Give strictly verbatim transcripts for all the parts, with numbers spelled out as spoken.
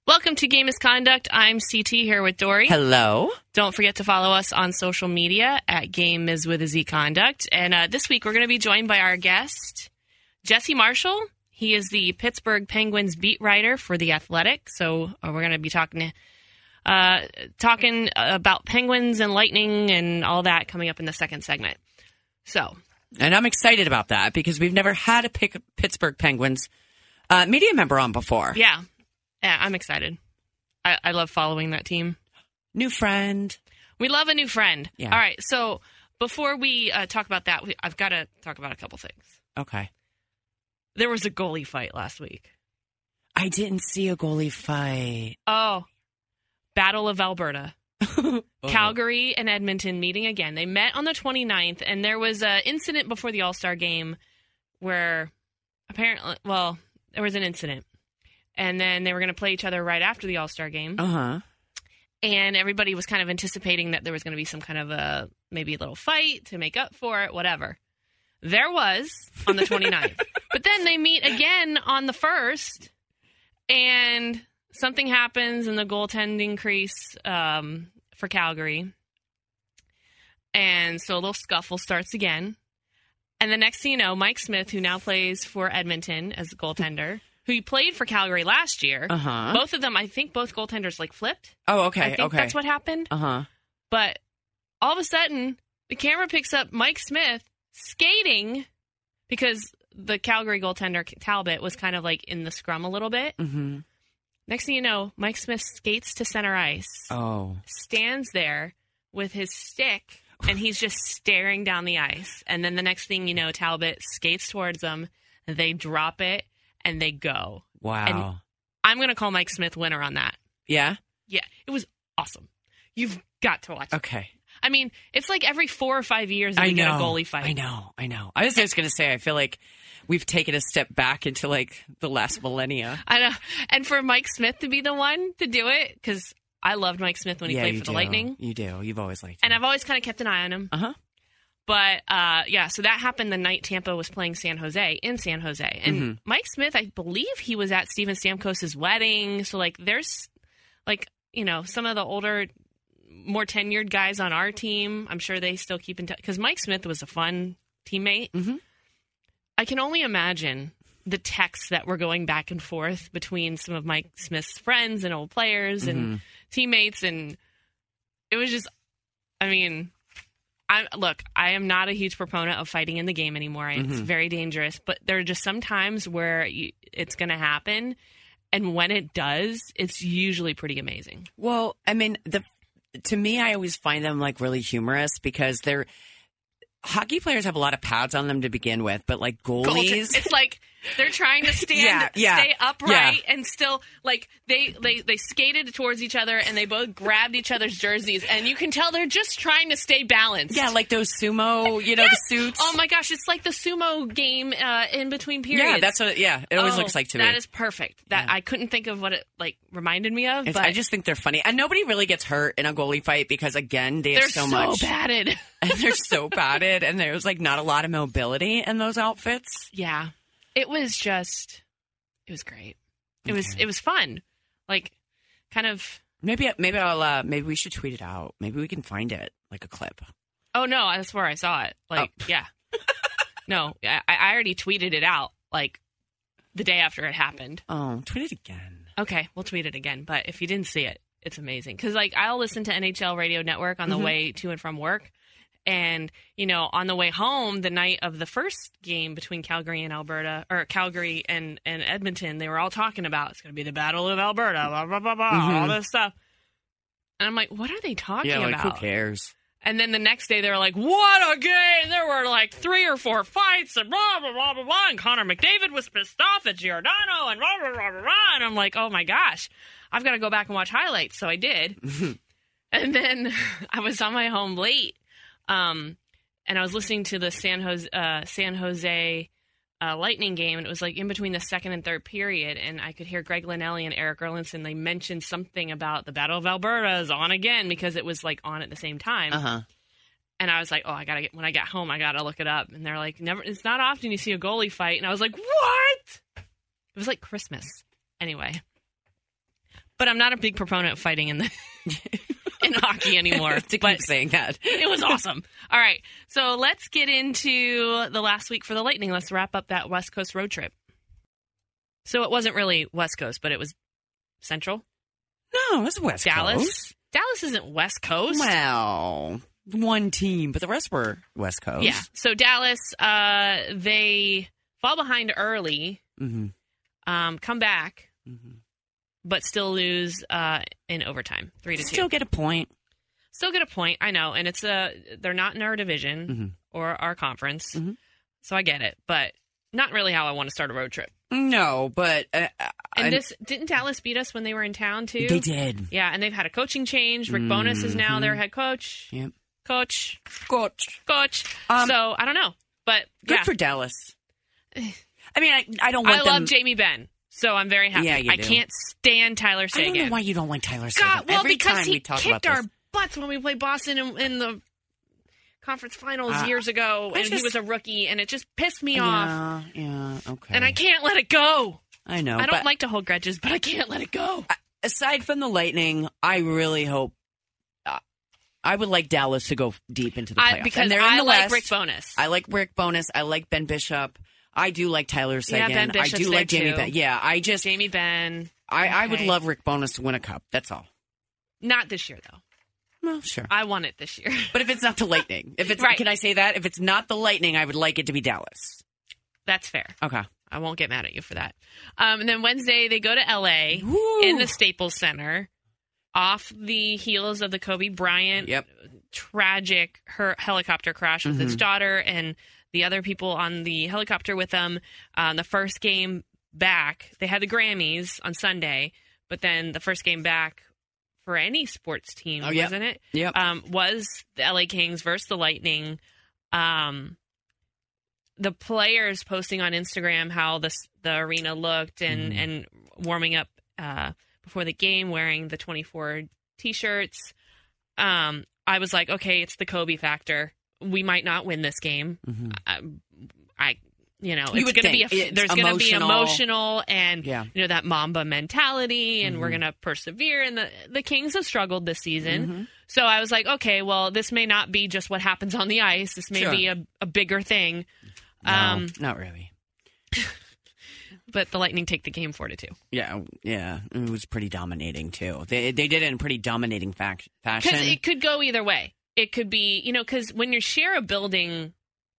Welcome to Game Misconduct. I'm C T here with Dory. Hello. Don't forget to follow us on social media at Game Is with a Z Conduct. And uh, this week we're going to be joined by our guest, Jesse Marshall. He is the Pittsburgh Penguins beat writer for The Athletic. So uh, we're going to be talking uh, talking about Penguins and Lightning and all that coming up in the second segment. So, and I'm excited about that because we've never had a Pick- Pittsburgh Penguins uh, media member on before. Yeah. Yeah, I'm excited. I, I love following that team. New friend. We love a new friend. Yeah. All right, so before we uh, talk about that, we, I've got to talk about a couple things. Okay. There was a goalie fight last week. I didn't see a goalie fight. Oh, Battle of Alberta. oh. Calgary and Edmonton meeting again. They met on the twenty-ninth, and there was an incident before the All-Star game where apparently, well, there was an incident. And then they were going to play each other right after the All-Star game. Uh-huh. And everybody was kind of anticipating that there was going to be some kind of a, maybe a little fight to make up for it, whatever. There was on the twenty-ninth. But then they meet again on the first, and something happens in the goaltending crease um, for Calgary. And so a little scuffle starts again. And the next thing you know, Mike Smith, who now plays for Edmonton as a goaltender, who played for Calgary last year. Uh-huh. Both of them, I think both goaltenders, like, flipped. Oh, okay, I think okay. that's what happened. Uh-huh. But all of a sudden, the camera picks up Mike Smith skating because the Calgary goaltender, Talbot, was kind of, like, in the scrum a little bit. Mm-hmm. Next thing you know, Mike Smith skates to center ice. Oh. Stands there with his stick, and he's just staring down the ice. And then the next thing you know, Talbot skates towards them, they drop it, and they go. Wow. And I'm going to call Mike Smith winner on that. Yeah? Yeah. It was awesome. You've got to watch it. Okay. I mean, it's like every four or five years that we get a goalie fight. I know. I know. I was just going to say, I feel like we've taken a step back into, like, the last millennia. I know. And for Mike Smith to be the one to do it, because I loved Mike Smith when he yeah, played you for the do. Lightning. You do. You've always liked him. And I've always kind of kept an eye on him. Uh-huh. But, uh, yeah, so that happened the night Tampa was playing San Jose, in San Jose. And Mm-hmm. Mike Smith, I believe he was at Steven Stamkos' wedding. So, like, there's, like, you know, some of the older, more tenured guys on our team, I'm sure they still keep in touch. Because Mike Smith was a fun teammate. Mm-hmm. I can only imagine the texts that were going back and forth between some of Mike Smith's friends and old players and Mm-hmm. teammates. And it was just, I mean... I, look, I am not a huge proponent of fighting in the game anymore. It's Mm-hmm. very dangerous. But there are just some times where you, it's going to happen. And when it does, it's usually pretty amazing. Well, I mean, the to me, I always find them, like, really humorous because they're hockey players have a lot of pads on them to begin with, but, like, goalies... It's like they're trying to stand, Yeah, yeah, stay upright yeah. and still, like, they, they, they skated towards each other and they both grabbed each other's jerseys. And you can tell they're just trying to stay balanced. Yeah, like those sumo, you know, Yes! the suits. Oh, my gosh. It's like the sumo game uh, in between periods. Yeah, that's what, yeah, it always Oh, looks like to me. That is perfect. That Yeah. I couldn't think of what it, like, reminded me of. It's- But I just think they're funny. And nobody really gets hurt in a goalie fight because, again, they have they're so, so, much. padded. And they're so padded, and there's, like, not a lot of mobility in those outfits. Yeah. It was just, it was great. It was, it was fun. Like, kind of, Maybe maybe I'll uh, maybe we should tweet it out. Maybe we can find it, like a clip. oh no, that's where I saw it. Like, Oh. yeah. No, I, I already tweeted it out, like, the day after it happened. Oh, tweet it again. Okay, we'll tweet it again. But if you didn't see it, it's amazing. Because, like, I'll listen to N H L Radio Network on the Mhm. way to and from work. And, you know, on the way home, the night of the first game between Calgary and Alberta, or Calgary and, and Edmonton, they were all talking about it's going to be the Battle of Alberta, blah, blah, blah, blah, Mhm. all this stuff. And I'm like, what are they talking Yeah, like, about? who cares? And then the next day, they were like, what a game! There were like three or four fights, and blah, blah, blah, blah, blah. And Connor McDavid was pissed off at Giordano, and blah, blah, blah, blah, blah. And I'm like, oh my gosh, I've got to go back and watch highlights. So I did. And then I was on my home late, um, and I was listening to the San Jose, uh, San Jose uh, Lightning game, and it was like in between the second and third period, and I could hear Greg Linnelli and Eric Erlinson. They mentioned something about the Battle of Alberta is on again because it was like on at the same time. Uh-huh. And I was like, oh, I gotta get, when I got home, I gotta look it up. And they're like, never, it's not often you see a goalie fight. And I was like, what? It was like Christmas. Anyway. But I'm not a big proponent of fighting in the in hockey anymore. to keep but saying that. It was awesome. All right. So let's get into the last week for the Lightning. Let's wrap up that West Coast road trip. So it wasn't really West Coast, but it was Central. No, it was West Dallas. Coast. Dallas isn't West Coast. Well, one team, but the rest were West Coast. Yeah. So Dallas, uh, they fall behind early, Mm-hmm. um, come back, Mm-hmm. but still lose uh, in overtime, three to two. Still get a point. Still get a point, I know, and it's a they're not in our division Mm-hmm. or our conference, Mm-hmm. so I get it, but not really how I want to start a road trip. No, but uh, And I- this didn't Dallas beat us when they were in town too? they did. Yeah, and they've had a coaching change. Rick Bowness is now their head coach. Yep. Coach, Coach. coach. Um, so I don't know, but Good yeah. for Dallas. I mean, I, I don't want I them. love Jamie Benn, so I'm very happy. Yeah, you I do. can't stand Tyler I Seguin. don't know why you don't like Tyler Seguin. God, well, Every because time he we talk kicked about our this. butts when we played Boston in, in the conference finals Uh, years ago, I and he just- was a rookie, and it just pissed me off. Yeah, yeah, okay. And I can't let it go. I know. I don't but like to hold grudges, but I can't let it go. aside from the Lightning, I really hope. Uh, I would like Dallas to go deep into the playoffs. I, because and they're in I the like West. Rick Bowness. I like Rick Bowness. I like Ben Bishop. I do like Tyler Seguin. Ben I Bishop's do like there, Jamie too. Ben. Yeah, I just Jamie Benn. I, I would Okay. love Rick Bowness to win a cup. That's all. Not this year, though. Well, sure. I want it this year. But if it's not the Lightning, if it's Right. can I say that? If it's not the Lightning, I would like it to be Dallas. That's fair. Okay. I won't get mad at you for that. Um, and then Wednesday, they go to L A Woo. in the Staples Center off the heels of the Kobe Bryant Yep. tragic her helicopter crash with his Mhm. daughter and the other people on the helicopter with them. Um, the first game back, they had the Grammys on Sunday, but then the first game back for any sports team, Oh, yep. wasn't it? Yep. Um, was the L A Kings versus the Lightning. Um, the players posting on Instagram how the the arena looked and Mhm. and warming up uh, before the game, wearing the twenty-four T-shirts. Um, I was like, okay, it's the Kobe factor. We might not win this game. Mhm. I, I you know, You it's would going to be a, think. It's there's going to be emotional. emotional and Yeah. you know that Mamba mentality, and Mhm. we're going to persevere. And the the Kings have struggled this season, Mhm. so I was like, okay, well, this may not be just what happens on the ice. This may Sure. be a, a bigger thing. No, Um, not really. but the Lightning take the game four to two. Yeah, yeah, it was pretty dominating too. They they did it in pretty dominating fac- fashion. Because it could go either way. It could be, you know, because when you share a building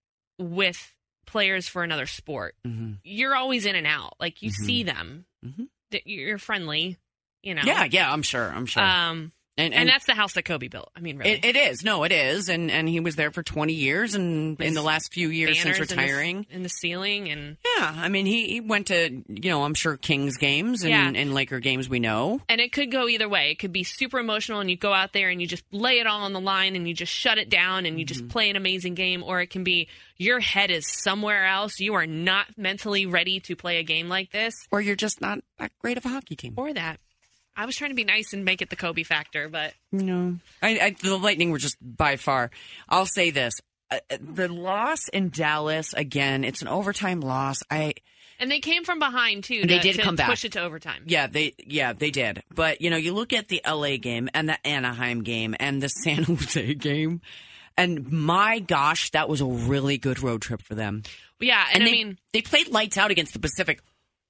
with players for another sport, Mhm. you're always in and out. Like you Mhm. see them, Mhm. that you're friendly, you know. Yeah, yeah, I'm sure. I'm sure. Um, and, and that's the house that Kobe built. I mean, really. it, it is. No, it is. And and he was there for twenty years, and in His the last few years since Banners in the- retiring. in the, ceiling, and Yeah, I mean, he, he went to, you know, I'm sure Kings games and, Yeah. and Laker games we know. and it could go either way. It could be super emotional, and you go out there and you just lay it all on the line, and you just shut it down, and you just play an amazing game. Or it can be your head is somewhere else. You are not mentally ready to play a game like this, Or you're just not that great of a hockey team. or that. I was trying to be nice and make it the Kobe factor, but No. I, I, the Lightning were just by far. I'll say this. Uh, the loss in Dallas, again, it's an overtime loss. I and they came from behind too. They to- did to come back. push it to overtime. Yeah, they yeah, they did. But, you know, you look at the L A game and the Anaheim game and the San Jose game, and my gosh, that was a really good road trip for them. Yeah, and, And I they, mean, they played lights out against the Pacific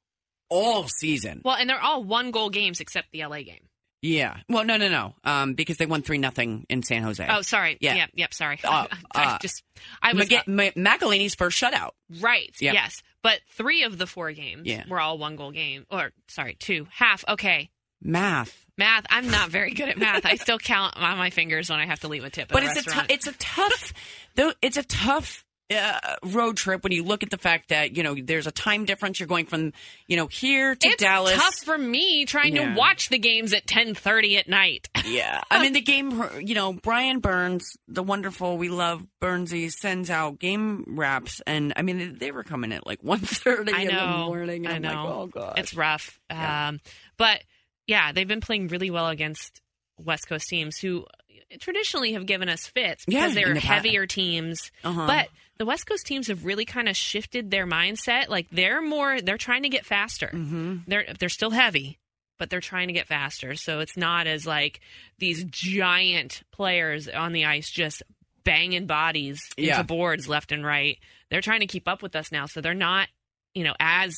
all season. well, and they're all one goal games except the L A game. Yeah. Well, no, no, no. Um, because they won three nothing in San Jose. Oh, sorry. Yeah. Yep. Yep. Sorry. Uh, I uh, just I was Maga- Ma- McElhinney's first shutout. right. Yep. Yes, but three of the four games Yeah. were all one goal game. Or sorry, two half. Okay. Math. Math. I'm not very good at math. I still count on my fingers when I have to leave a tip. At But a it's a restaurant. tou- it's a tough though it's a tough uh, road trip when you look at the fact that, you know, there's a time difference. You're going from, you know, here to It's Dallas. tough for me trying Yeah. to watch the games at ten thirty at night. Yeah. I mean, the game, you know, Brian Burns, the wonderful, we love Burnsy, sends out game wraps. And, I mean, they, they were coming at like one thirty I in the know. morning. And I I'm know. like, oh, God. It's rough. Yeah. Um, but yeah, they've been playing really well against West Coast teams who traditionally have given us fits because Yeah, in they're the past. heavier teams. Uh-huh. But the West Coast teams have really kind of shifted their mindset. Like they're more, they're trying to get faster. Mm-hmm. They're they're still heavy, but they're trying to get faster. So it's not as like these giant players on the ice just banging bodies into Yeah. boards left and right. They're trying to keep up with us now. So they're not, you know, as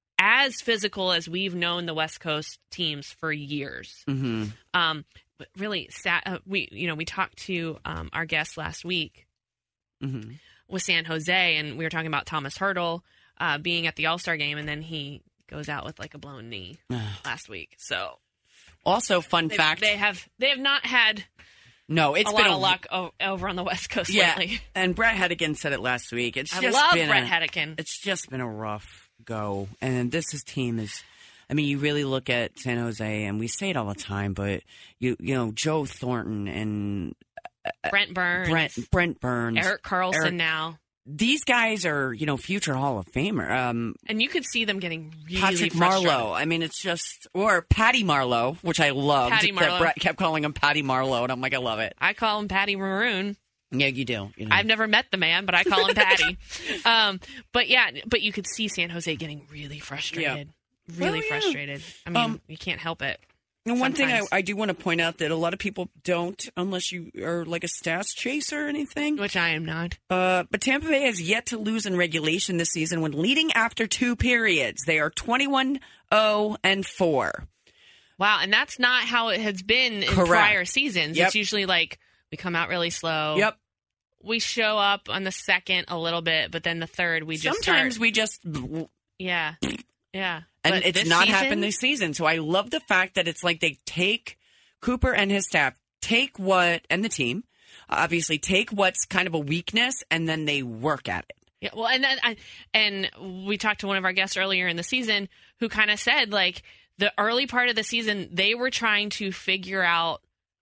as physical as we've known the West Coast teams for years. Mm-hmm. Um, but really, sad, uh, we you know we talked to um, our guest last week Mm-hmm. with San Jose, and we were talking about Thomas Hertl uh, being at the All-Star game, and then he goes out with like a blown knee last week. So Also, fun they, fact. they have they have not had no, it's a been lot a of luck o- over on the West Coast Yeah, lately. and Brett Hedigan said it last week. It's I just love been Brett a, Hedigan. It's just been a rough go, and this is team is. I mean, you really look at San Jose, and we say it all the time, but you you know Joe Thornton and Brent Burns, Brent Brent Burns, Erik Karlsson Eric- now. These guys are you know future Hall of Famer. Um, And you could see them getting really Patrick frustrated. Marleau. I mean, it's just or Patty Marleau, which I loved. Patty That Marleau. Brett kept calling him Patty Marleau, and I'm like, I love it. I call him Patty Maroon. Yeah, you do. You know. I've never met the man, but I call him Patty. um, but yeah, but you could see San Jose getting really frustrated. Really Well, yeah. frustrated. I mean, Um, you can't help it. And one thing I, sometimes. I do want to point out that a lot of people don't, unless you are like a stats chaser or anything. Which I am not. Uh, but Tampa Bay has yet to lose in regulation this season when leading after two periods. They are twenty-one oh and four. Wow, and that's not how it has been in Correct. prior seasons. Yep. It's usually like we come out really slow. Yep. We show up on the second a little bit, but then the third we just Sometimes start. we just, Yeah. Yeah. and But it's this not season, happened this season. So I love the fact that it's like they take Cooper and his staff, take what, and the team, obviously take what's kind of a weakness and then they work at it. Yeah, well, and then I, and we talked to one of our guests earlier in the season who kind of said like the early part of the season they were trying to figure out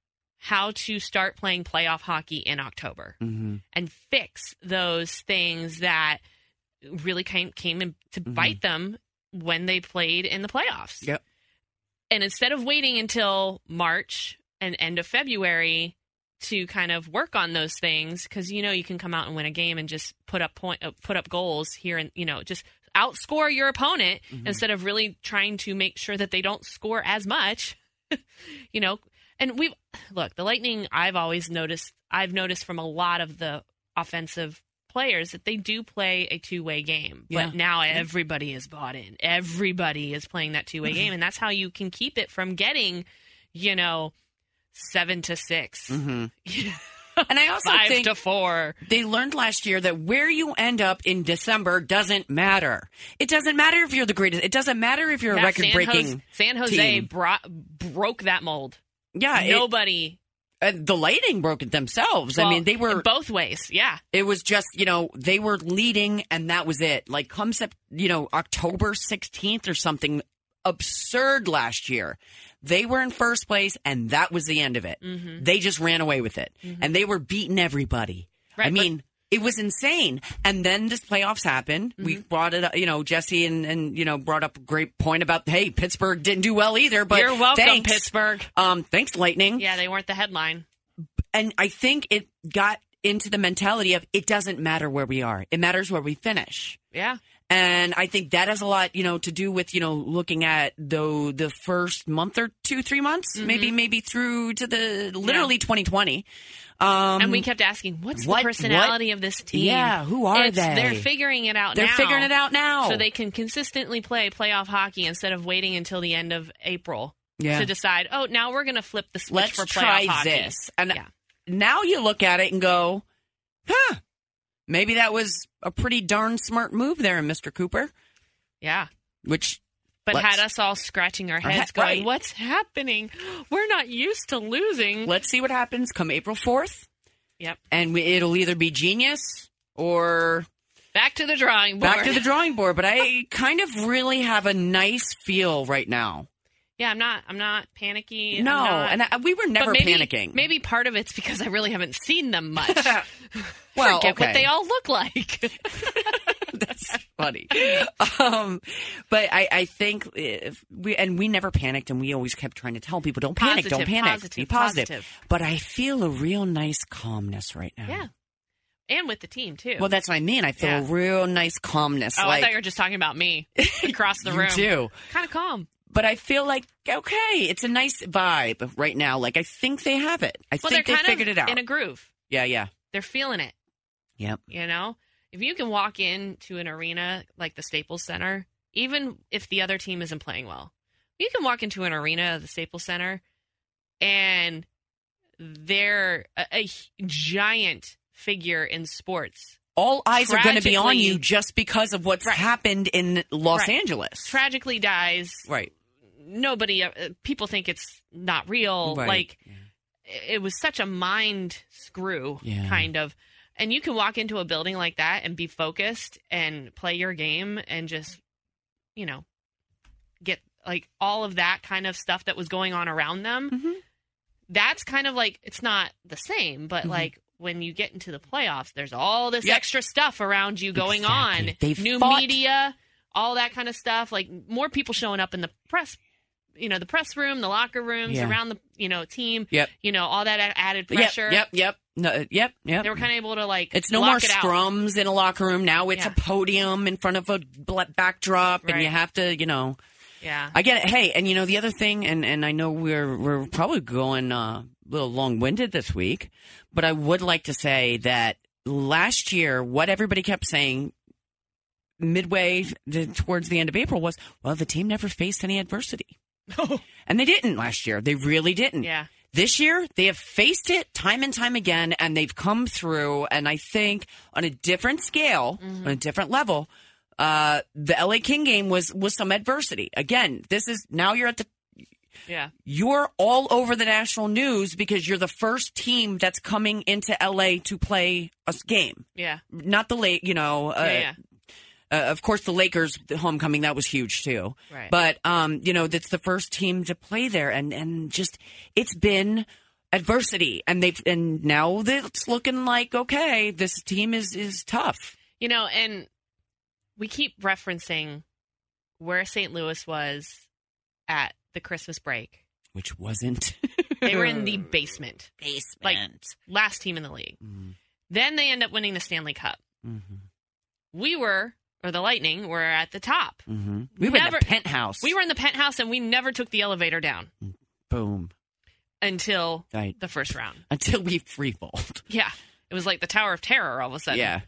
how to start playing playoff hockey in October Mm-hmm. and fix those things that really came came in to Mm-hmm. bite them when they played in the playoffs. Yep. And instead of waiting until March and end of February to kind of work on those things, because you know you can come out and win a game and just put up point, uh, put up goals here, and you know just outscore your opponent Mm-hmm. instead of really trying to make sure that they don't score as much. you know, and we've look the Lightning. I've always noticed. I've noticed from a lot of the offensive players that they do play a two-way game, but Yeah. now everybody is bought in. Everybody is playing that two-way game, and that's how you can keep it from getting, you know, seven to six, Mm-hmm. And I also five think to four. they learned last year that where you end up in December doesn't matter. It doesn't matter if you're the greatest. It doesn't matter if you're Yeah, a record-breaking San Jose, San Jose team. brought, broke that mold. Yeah, it, Nobody. uh, the Lightning broke it themselves. I well, mean, they were. both ways. Yeah. It was just you know they were leading, and that was it. Like come Sep- you know October sixteenth or something absurd last year. They were in first place, and that was the end of it. Mm-hmm. They just ran away with it, and they were beating everybody. Right, I but- mean, it was insane. And then this playoffs happened. We Mm-hmm. brought it up, you know, Jesse and, and, you know, brought up a great point about, hey, Pittsburgh didn't do well either, but You're welcome, thanks. Pittsburgh. Um, thanks, Lightning. Yeah, they weren't the headline. And I think it got into the mentality of it doesn't matter where we are. It matters where we finish. Yeah. And I think that has a lot, you know, to do with, you know, looking at the the first month or two, three months, Mm-hmm. maybe, maybe through to the literally twenty twenty. Um, And we kept asking, what's what- the personality of this team? Yeah, who are It's- they? They're figuring it out They're now. figuring it out now. So they can consistently play playoff hockey instead of waiting until the end of April Yeah. to decide, oh, now we're going to flip the switch Let's for playoff try hockey. this. And yeah. now you look at it and go, huh, maybe that was a pretty darn smart move there, Mister Cooper. Yeah. Which, But let's- had us all scratching our Our heads he- going, right. what's happening? We're not used to losing. let's see what happens come April fourth. Yep. And we, it'll either be genius or Back to the drawing board. back to the drawing board. But I kind of really have a nice feel right now. Yeah, I'm not I'm not panicky. I'm No, not- and I, we were never but maybe, panicking. Maybe part of it's because I really haven't seen them much. Well, Forget okay. what they all look like. That's funny. Um, but I, I think if we and we never panicked, and we always kept trying to tell people, "Don't panic, Positive, don't panic, positive, be positive." positive. But I feel a real nice calmness right now. Yeah. And with the team, too. Well, that's what I mean. I feel Yeah. a real nice calmness. oh, like I thought you were just talking about me across the you room. do. Kind of calm. But I feel like, okay, it's a nice vibe right now. Like, I think they have it. I well, think they're they kind figured of it out. in a groove. Yeah, yeah. They're feeling it. Yep. You know? If you can walk into an arena like the Staples Center, even if the other team isn't playing well, you can walk into an arena of the Staples Center and they're a, a giant figure in sports. All eyes are going to be on Tragically- you just because of what's Right. happened in Los Right. Angeles. Tragically dies. Right. Nobody, uh, people think it's not real. Right. Like, it was such a mind screw, Yeah. kind of. And you can walk into a building like that and be focused and play your game and just, you know, get like all of that kind of stuff that was going on around them. Mm-hmm. That's kind of like, it's not the same, but Mm-hmm. like when you get into the playoffs, there's all this Yep. extra stuff around you going Exactly. on. They've New fought- media, all that kind of stuff. Like more people showing up in the press, you know, the press room, the locker rooms, Yeah. around the, you know, team. Yep. You know, all that a- added pressure. Yep, yep, yep. No, yep, yep. They were kind of able to like. It's no block more it out. scrums in a locker room. Now it's Yeah. a podium in front of a bl- backdrop, and Right. you have to, you know. Yeah. I get it. Hey, and you know the other thing, and, and I know we're we're probably going uh, a little long winded this week, but I would like to say that last year, what everybody kept saying midway the, towards the end of April was, well, the team never faced any adversity, and they didn't last year. They really didn't. Yeah. This year, they have faced it time and time again, and they've come through. And I think on a different scale, Mm-hmm. on a different level, uh, the L A King game was was some adversity. Again, this is now you're at the Yeah. you're all over the national news because you're the first team that's coming into L A to play a s- game. Yeah. Not the late, you know. Uh, Yeah. yeah. uh, of course, the Lakers the homecoming, that was huge too. Right. But um, you know, that's the first team to play there, and and just it's been adversity, and they've and now it's looking like okay, this team is is tough. You know, and we keep referencing where Saint Louis was at the Christmas break. Which wasn't. They were in the basement, basement. like last team in the league. Mhm. Then they end up winning the Stanley Cup. Mm-hmm. We were, or the Lightning, were at the top. Mm-hmm. We were in Never- the penthouse. We were in the penthouse, and we never took the elevator down boom until right the first round. until we free falled. Yeah. It was like the Tower of Terror all of a sudden. Yeah.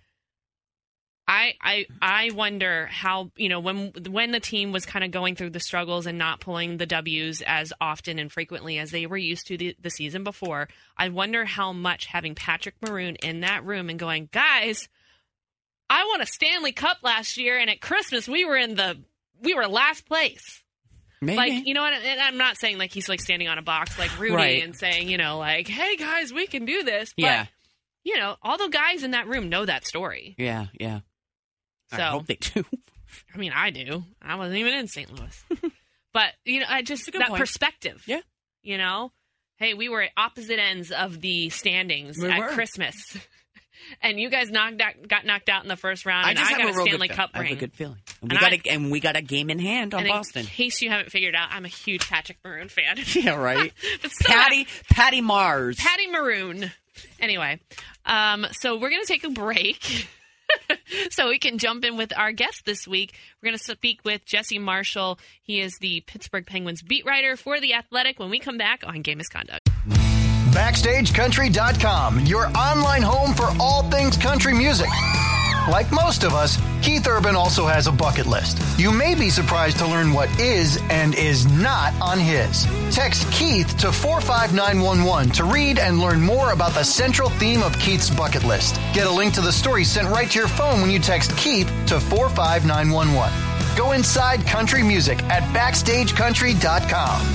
I, I I wonder how, you know, when when the team was kind of going through the struggles and not pulling the W's as often and frequently as they were used to the, the season before, I wonder how much having Patrick Maroon in that room and going, guys, I won a Stanley Cup last year, and at Christmas we were in the we were last place. Maybe. Like, you know what? And I'm not saying like he's like standing on a box like Rudy Right. and saying, you know, like, hey guys, we can do this. But, yeah. you know, all the guys in that room know that story. Yeah. Yeah. So I hope they do. I mean, I do. I wasn't even in Saint Louis. But, you know, I just, good that point. perspective. Yeah. You know? Hey, we were at opposite ends of the standings We at were. Christmas. And you guys knocked out, got knocked out in the first round, I and just I have got a a real Stanley good, Cup I have ring. a good feeling. And we And got I- a, and we got a game in hand on and in Boston. case you haven't figured out, I'm a huge Patrick Maroon fan. Yeah, right. But so Patty Patty Mars. Patty Maroon. Anyway, um, so we're going to take a break so we can jump in with our guest this week. We're going to speak with Jesse Marshall. He is the Pittsburgh Penguins beat writer for The Athletic when we come back on Game Misconduct. Backstage Country dot com, your online home for all things country music. Like most of us, Keith Urban also has a bucket list. You may be surprised to learn what is and is not on his. Text Keith to four five nine one one to read and learn more about the central theme of Keith's bucket list. Get a link to the story sent right to your phone when you text Keith to four five nine one one. Go inside country music at Backstage Country dot com.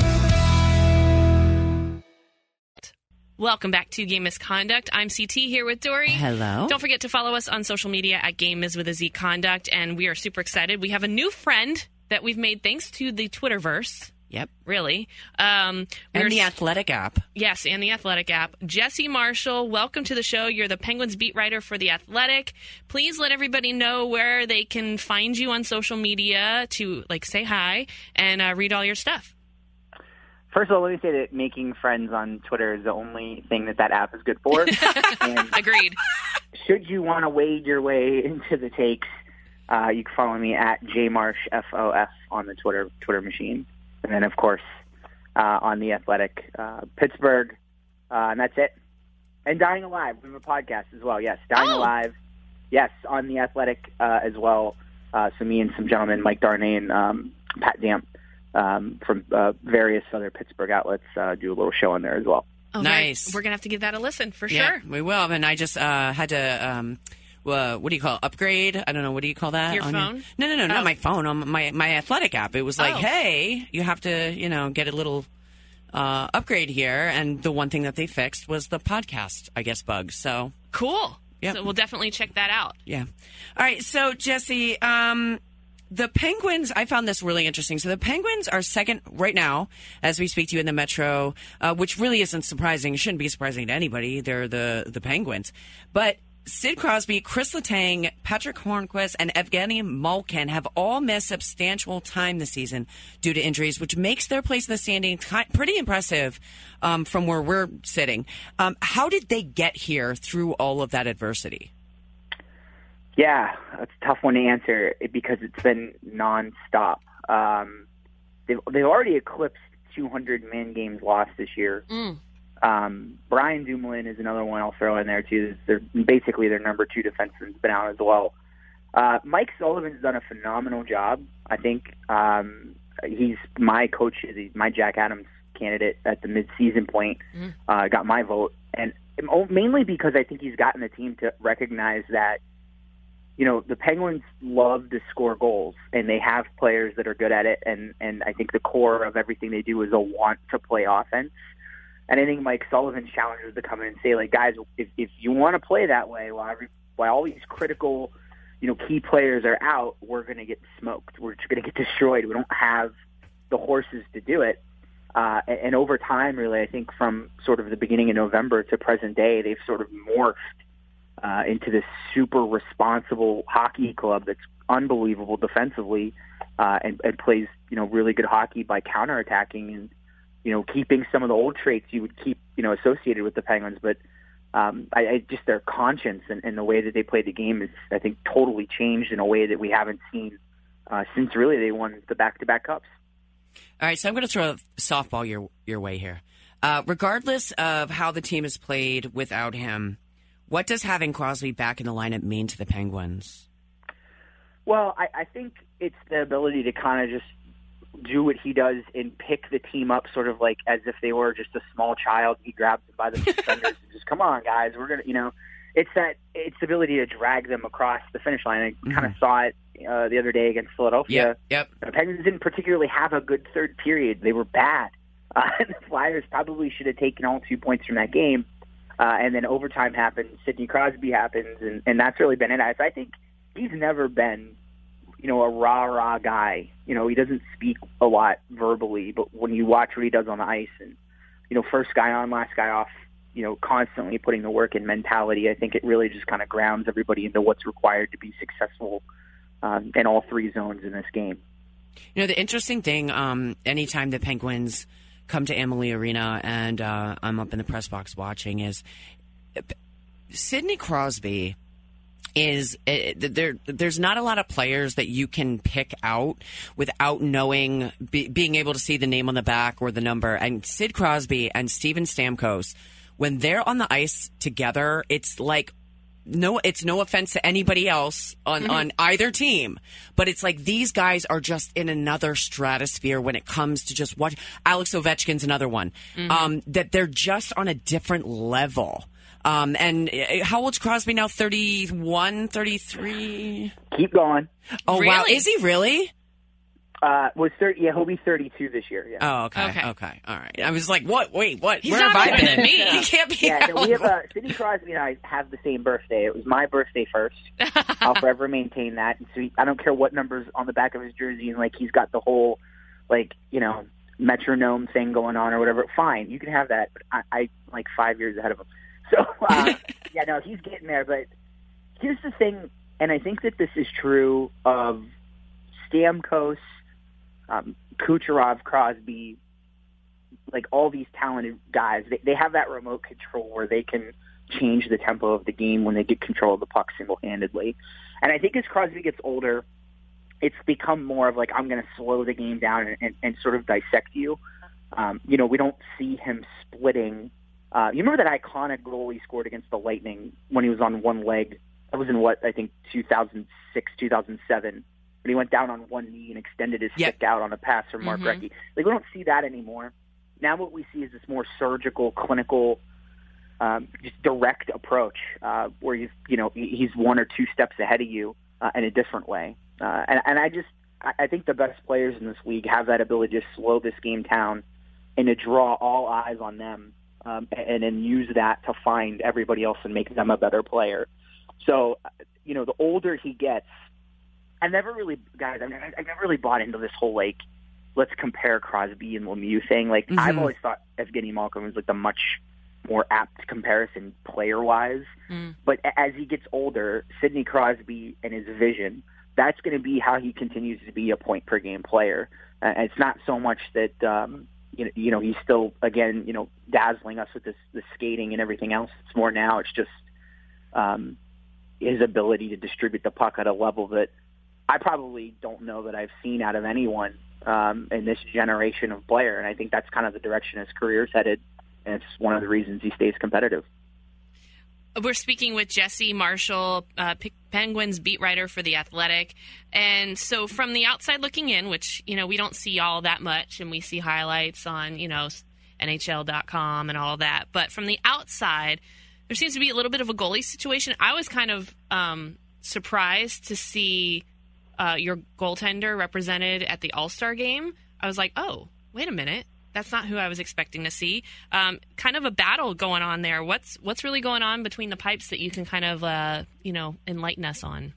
Welcome back to Game Misconduct. I'm C T here with Dory. Hello. Don't forget to follow us on social media at Game Is with a Z Conduct, and we are super excited. We have a new friend that we've made thanks to the Twitterverse. Yep. Really. Um, And we're- the Athletic app. Yes, and the Athletic app. Jesse Marshall, welcome to the show. You're the Penguins beat writer for The Athletic. Please let everybody know where they can find you on social media to, like, say hi and uh, read all your stuff. First of all, let me say that making friends on Twitter is the only thing that that app is good for. And Agreed. should you want to wade your way into the takes, uh, you can follow me at jmarshfof on the Twitter Twitter machine. and then of course uh, on The Athletic, uh, Pittsburgh, uh, and that's it. And Dying Alive, we have a podcast as well. Yes, Dying Oh. Alive. Yes, on The Athletic uh, as well. Uh, so me and some gentlemen, Mike Darnay and um, Pat Damp, um, from uh, various other Pittsburgh outlets, uh, do a little show on there as well. Oh, Nice. very- We're going to have to give that a listen for Yeah, sure. we will. And I just uh, had to, um, uh, what do you call it? Upgrade? I don't know. What do you call that? Your on phone? no, no, no, Oh. not my phone. On my, my Athletic app. It was like, Oh. hey, you have to, you know, get a little uh, upgrade here. And the one thing that they fixed was the podcast, I guess, bug. So, Cool. Yep. So we'll definitely check that out. yeah. All right. So, Jesse, um, the Penguins, I found this really interesting. So the Penguins are second right now, as we speak to you in the Metro, uh, which really isn't surprising. It shouldn't be surprising to anybody. They're the, the Penguins. But Sid Crosby, Chris Letang, Patrick Hornquist, and Evgeny Malkin have all missed substantial time this season due to injuries, which makes their place in the standings ki- pretty impressive um, from where we're sitting. Um, how did they get here through all of that adversity? Yeah, it's a tough one to answer because it's been nonstop. Um, they've, they've already eclipsed two hundred man games lost this year. Mm. Um, Brian Dumoulin is another one I'll throw in there too. They're basically their number two defenseman's been out as well. Uh, Mike Sullivan's done a phenomenal job. I think um, he's my coach. He's my Jack Adams candidate at the mid-season point. Mm. Uh, got my vote, and mainly because I think he's gotten the team to recognize that, you know, the Penguins love to score goals, and they have players that are good at it. And, and I think the core of everything they do is a want to play offense. And I think Mike Sullivan's challenge is to come in and say, like, guys, if, if you want to play that way, while, every, while all these critical, you know, key players are out, we're going to get smoked. We're just going to get destroyed. We don't have the horses to do it. Uh, and, and over time, really, I think from sort of the beginning of November to present day, they've sort of morphed uh, into this super responsible hockey club that's unbelievable defensively uh, and, and plays, you know, really good hockey by counterattacking and, you know, keeping some of the old traits you would keep, you know, associated with the Penguins. But um, I, I just their conscience and, and the way that they play the game is, I think, totally changed in a way that we haven't seen uh, since really they won the back-to-back cups. All right, so I'm going to throw a softball your your way here. Uh, regardless of how the team has played without him, what does having Crosby back in the lineup mean to the Penguins? Well, I, I think it's the ability to kind of just do what he does and pick the team up sort of like as if they were just a small child. He grabs them by the suspenders and just, come on, guys, we're going to, you know, it's that, it's the ability to drag them across the finish line. I mm-hmm. kind of saw it uh, the other day against Philadelphia. Yep, yep. The Penguins didn't particularly have a good third period. They were bad. Uh, and the Flyers probably should have taken all two points from that game. Uh, and then overtime happens, Sidney Crosby happens, and, and that's really been it. I, I think he's never been, you know, a rah-rah guy. You know, he doesn't speak a lot verbally, but when you watch what he does on the ice and, you know, first guy on, last guy off, you know, constantly putting the work in mentality, I think it really just kind of grounds everybody into what's required to be successful um, in all three zones in this game. You know, the interesting thing, um, anytime the Penguins come to Amalie Arena and uh, I'm up in the press box watching is uh, Sidney Crosby is uh, there. There's not a lot of players that you can pick out without knowing, be, being able to see the name on the back or the number. And Sid Crosby and Steven Stamkos, when they're on the ice together, it's like, no, it's no offense to anybody else on, mm-hmm. on either team, but it's like these guys are just in another stratosphere when it comes to just watch. Alex Ovechkin's another one, mm-hmm. um, that they're just on a different level. Um, and how old's Crosby now? thirty-one, thirty-three? Keep going. Oh, really? wow. Is he really? Uh, was thirty? Yeah, he'll be thirty-two this year. Yeah. Oh, okay, okay, okay, all right. I was like, what? Wait, what? He's Where not have I older been? than me. He can't be. Yeah, that no, we have old. uh, Sidney Crosby and I have the same birthday. It was my birthday first. I'll forever maintain that. And so he, I don't care what numbers on the back of his jersey, and like he's got the whole, like you know, metronome thing going on or whatever. Fine, you can have that. But I, I like five years ahead of him. So uh, yeah, no, he's getting there. But here's the thing, and I think that this is true of Stamkos. Um, Kucherov, Crosby, like all these talented guys, they, they have that remote control where they can change the tempo of the game when they get control of the puck single-handedly. And I think as Crosby gets older, it's become more of like, I'm going to slow the game down and, and, and sort of dissect you. Um, you know, we don't see him splitting. Uh, you remember that iconic goal he scored against the Lightning when he was on one leg? That was in what, I think two thousand six, two thousand seven, when he went down on one knee and extended his Yep. stick out on a pass from Mark Mhm. Recchi. Like, we don't see that anymore. Now what we see is this more surgical, clinical, um, just direct approach uh, where he's, you know, he- he's one or two steps ahead of you uh, in a different way. Uh, and, and I just, I I think the best players in this league have that ability to slow this game down and to draw all eyes on them, um, and then use that to find everybody else and make them a better player. So, you know, the older he gets, I never really, guys, I mean, I never really bought into this whole, like, let's compare Crosby and Lemieux thing. Like, Mhm. I've always thought Evgeny Malkin was, like, the much more apt comparison player-wise. Mm. But a- as he gets older, Sidney Crosby and his vision, that's going to be how he continues to be a point-per-game player. Uh, and it's not so much that, um, you know, you know, he's still, again, you know, dazzling us with this, this skating and everything else. It's more now, it's just um, his ability to distribute the puck at a level that I probably don't know that I've seen out of anyone um, in this generation of player. And I think that's kind of the direction his career's headed. And it's one of the reasons he stays competitive. We're speaking with Jesse Marshall, uh, P- Penguins beat writer for The Athletic. And so from the outside looking in, which, you know, we don't see all that much, and we see highlights on, you know, N H L dot com and all of that. But from the outside, there seems to be a little bit of a goalie situation. I was kind of um, surprised to see uh, your goaltender represented at the All-Star game. I was like, oh, wait a minute. That's not who I was expecting to see. Um, kind of a battle going on there. What's what's really going on between the pipes that you can kind of, uh, you know, enlighten us on?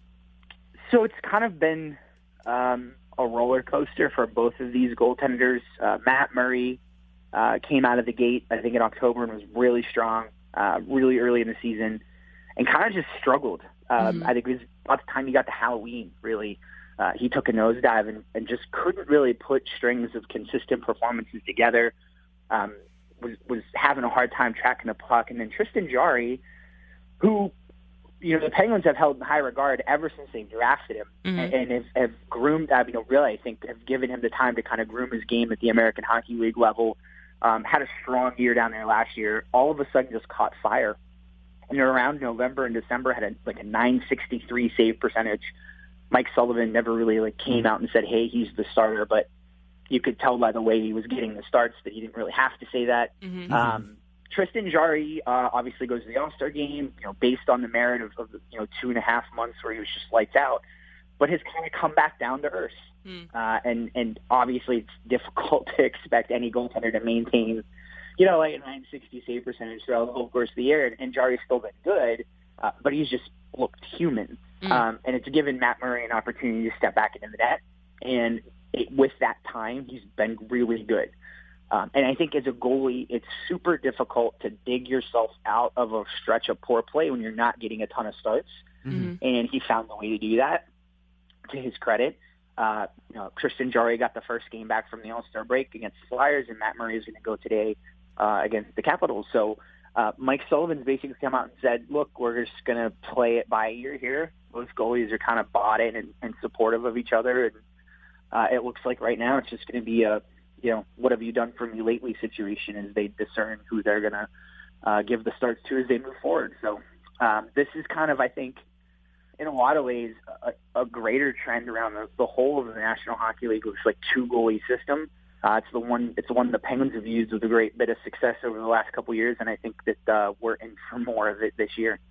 So it's kind of been um, a roller coaster for both of these goaltenders. Uh, Matt Murray uh, came out of the gate, I think, in October and was really strong, uh, really early in the season, and kind of just struggled. Um, Mhm. I think it was about the time he got to Halloween, really. Uh, he took a nosedive and, and just couldn't really put strings of consistent performances together. Um, was was having a hard time tracking the puck. And then Tristan Jarry, who, you know, the Penguins have held in high regard ever since they drafted him, Mhm. and, and have, have groomed, I mean, really, I think, have given him the time to kind of groom his game at the American Hockey League level. Um, had a strong year down there last year. All of a sudden just caught fire. And around November and December had a, like a nine sixty-three save percentage. Mike Sullivan never really like came out and said, hey, he's the starter, but you could tell by the way he was getting the starts that he didn't really have to say that. Mm-hmm. Um, Tristan Jarry uh, obviously goes to the All-Star game, you know, based on the merit of, of the, you know, two and a half months where he was just lights out, but has kind of come back down to earth. Mm. Uh, and, and obviously it's difficult to expect any goaltender to maintain, you know, like a nine sixty save percentage throughout the whole course of the year. And, and Jarry's still been good, uh, but he's just looked human. Mm. Um, and it's given Matt Murray an opportunity to step back into the net. And it, with that time, he's been really good. Um, and I think as a goalie, it's super difficult to dig yourself out of a stretch of poor play when you're not getting a ton of starts. Mm-hmm. And he found the way to do that, to his credit. Uh, you know, Tristan Jarry got the first game back from the All-Star break against the Flyers, and Matt Murray is going to go today uh, against the Capitals. So uh, Mike Sullivan's basically come out and said, look, we're just going to play it by ear here. Both goalies are kind of bought in and, and supportive of each other. And uh, it looks like right now it's just going to be a, you know, what have you done for me lately situation as they discern who they're going to uh, give the starts to as they move forward. So um, this is kind of, I think, in a lot of ways, a, a greater trend around the, the whole of the National Hockey League, which is like two goalie system. Uh, it's the one. It's the one the Penguins have used with a great bit of success over the last couple of years, and I think that uh, we're in for more of it this year.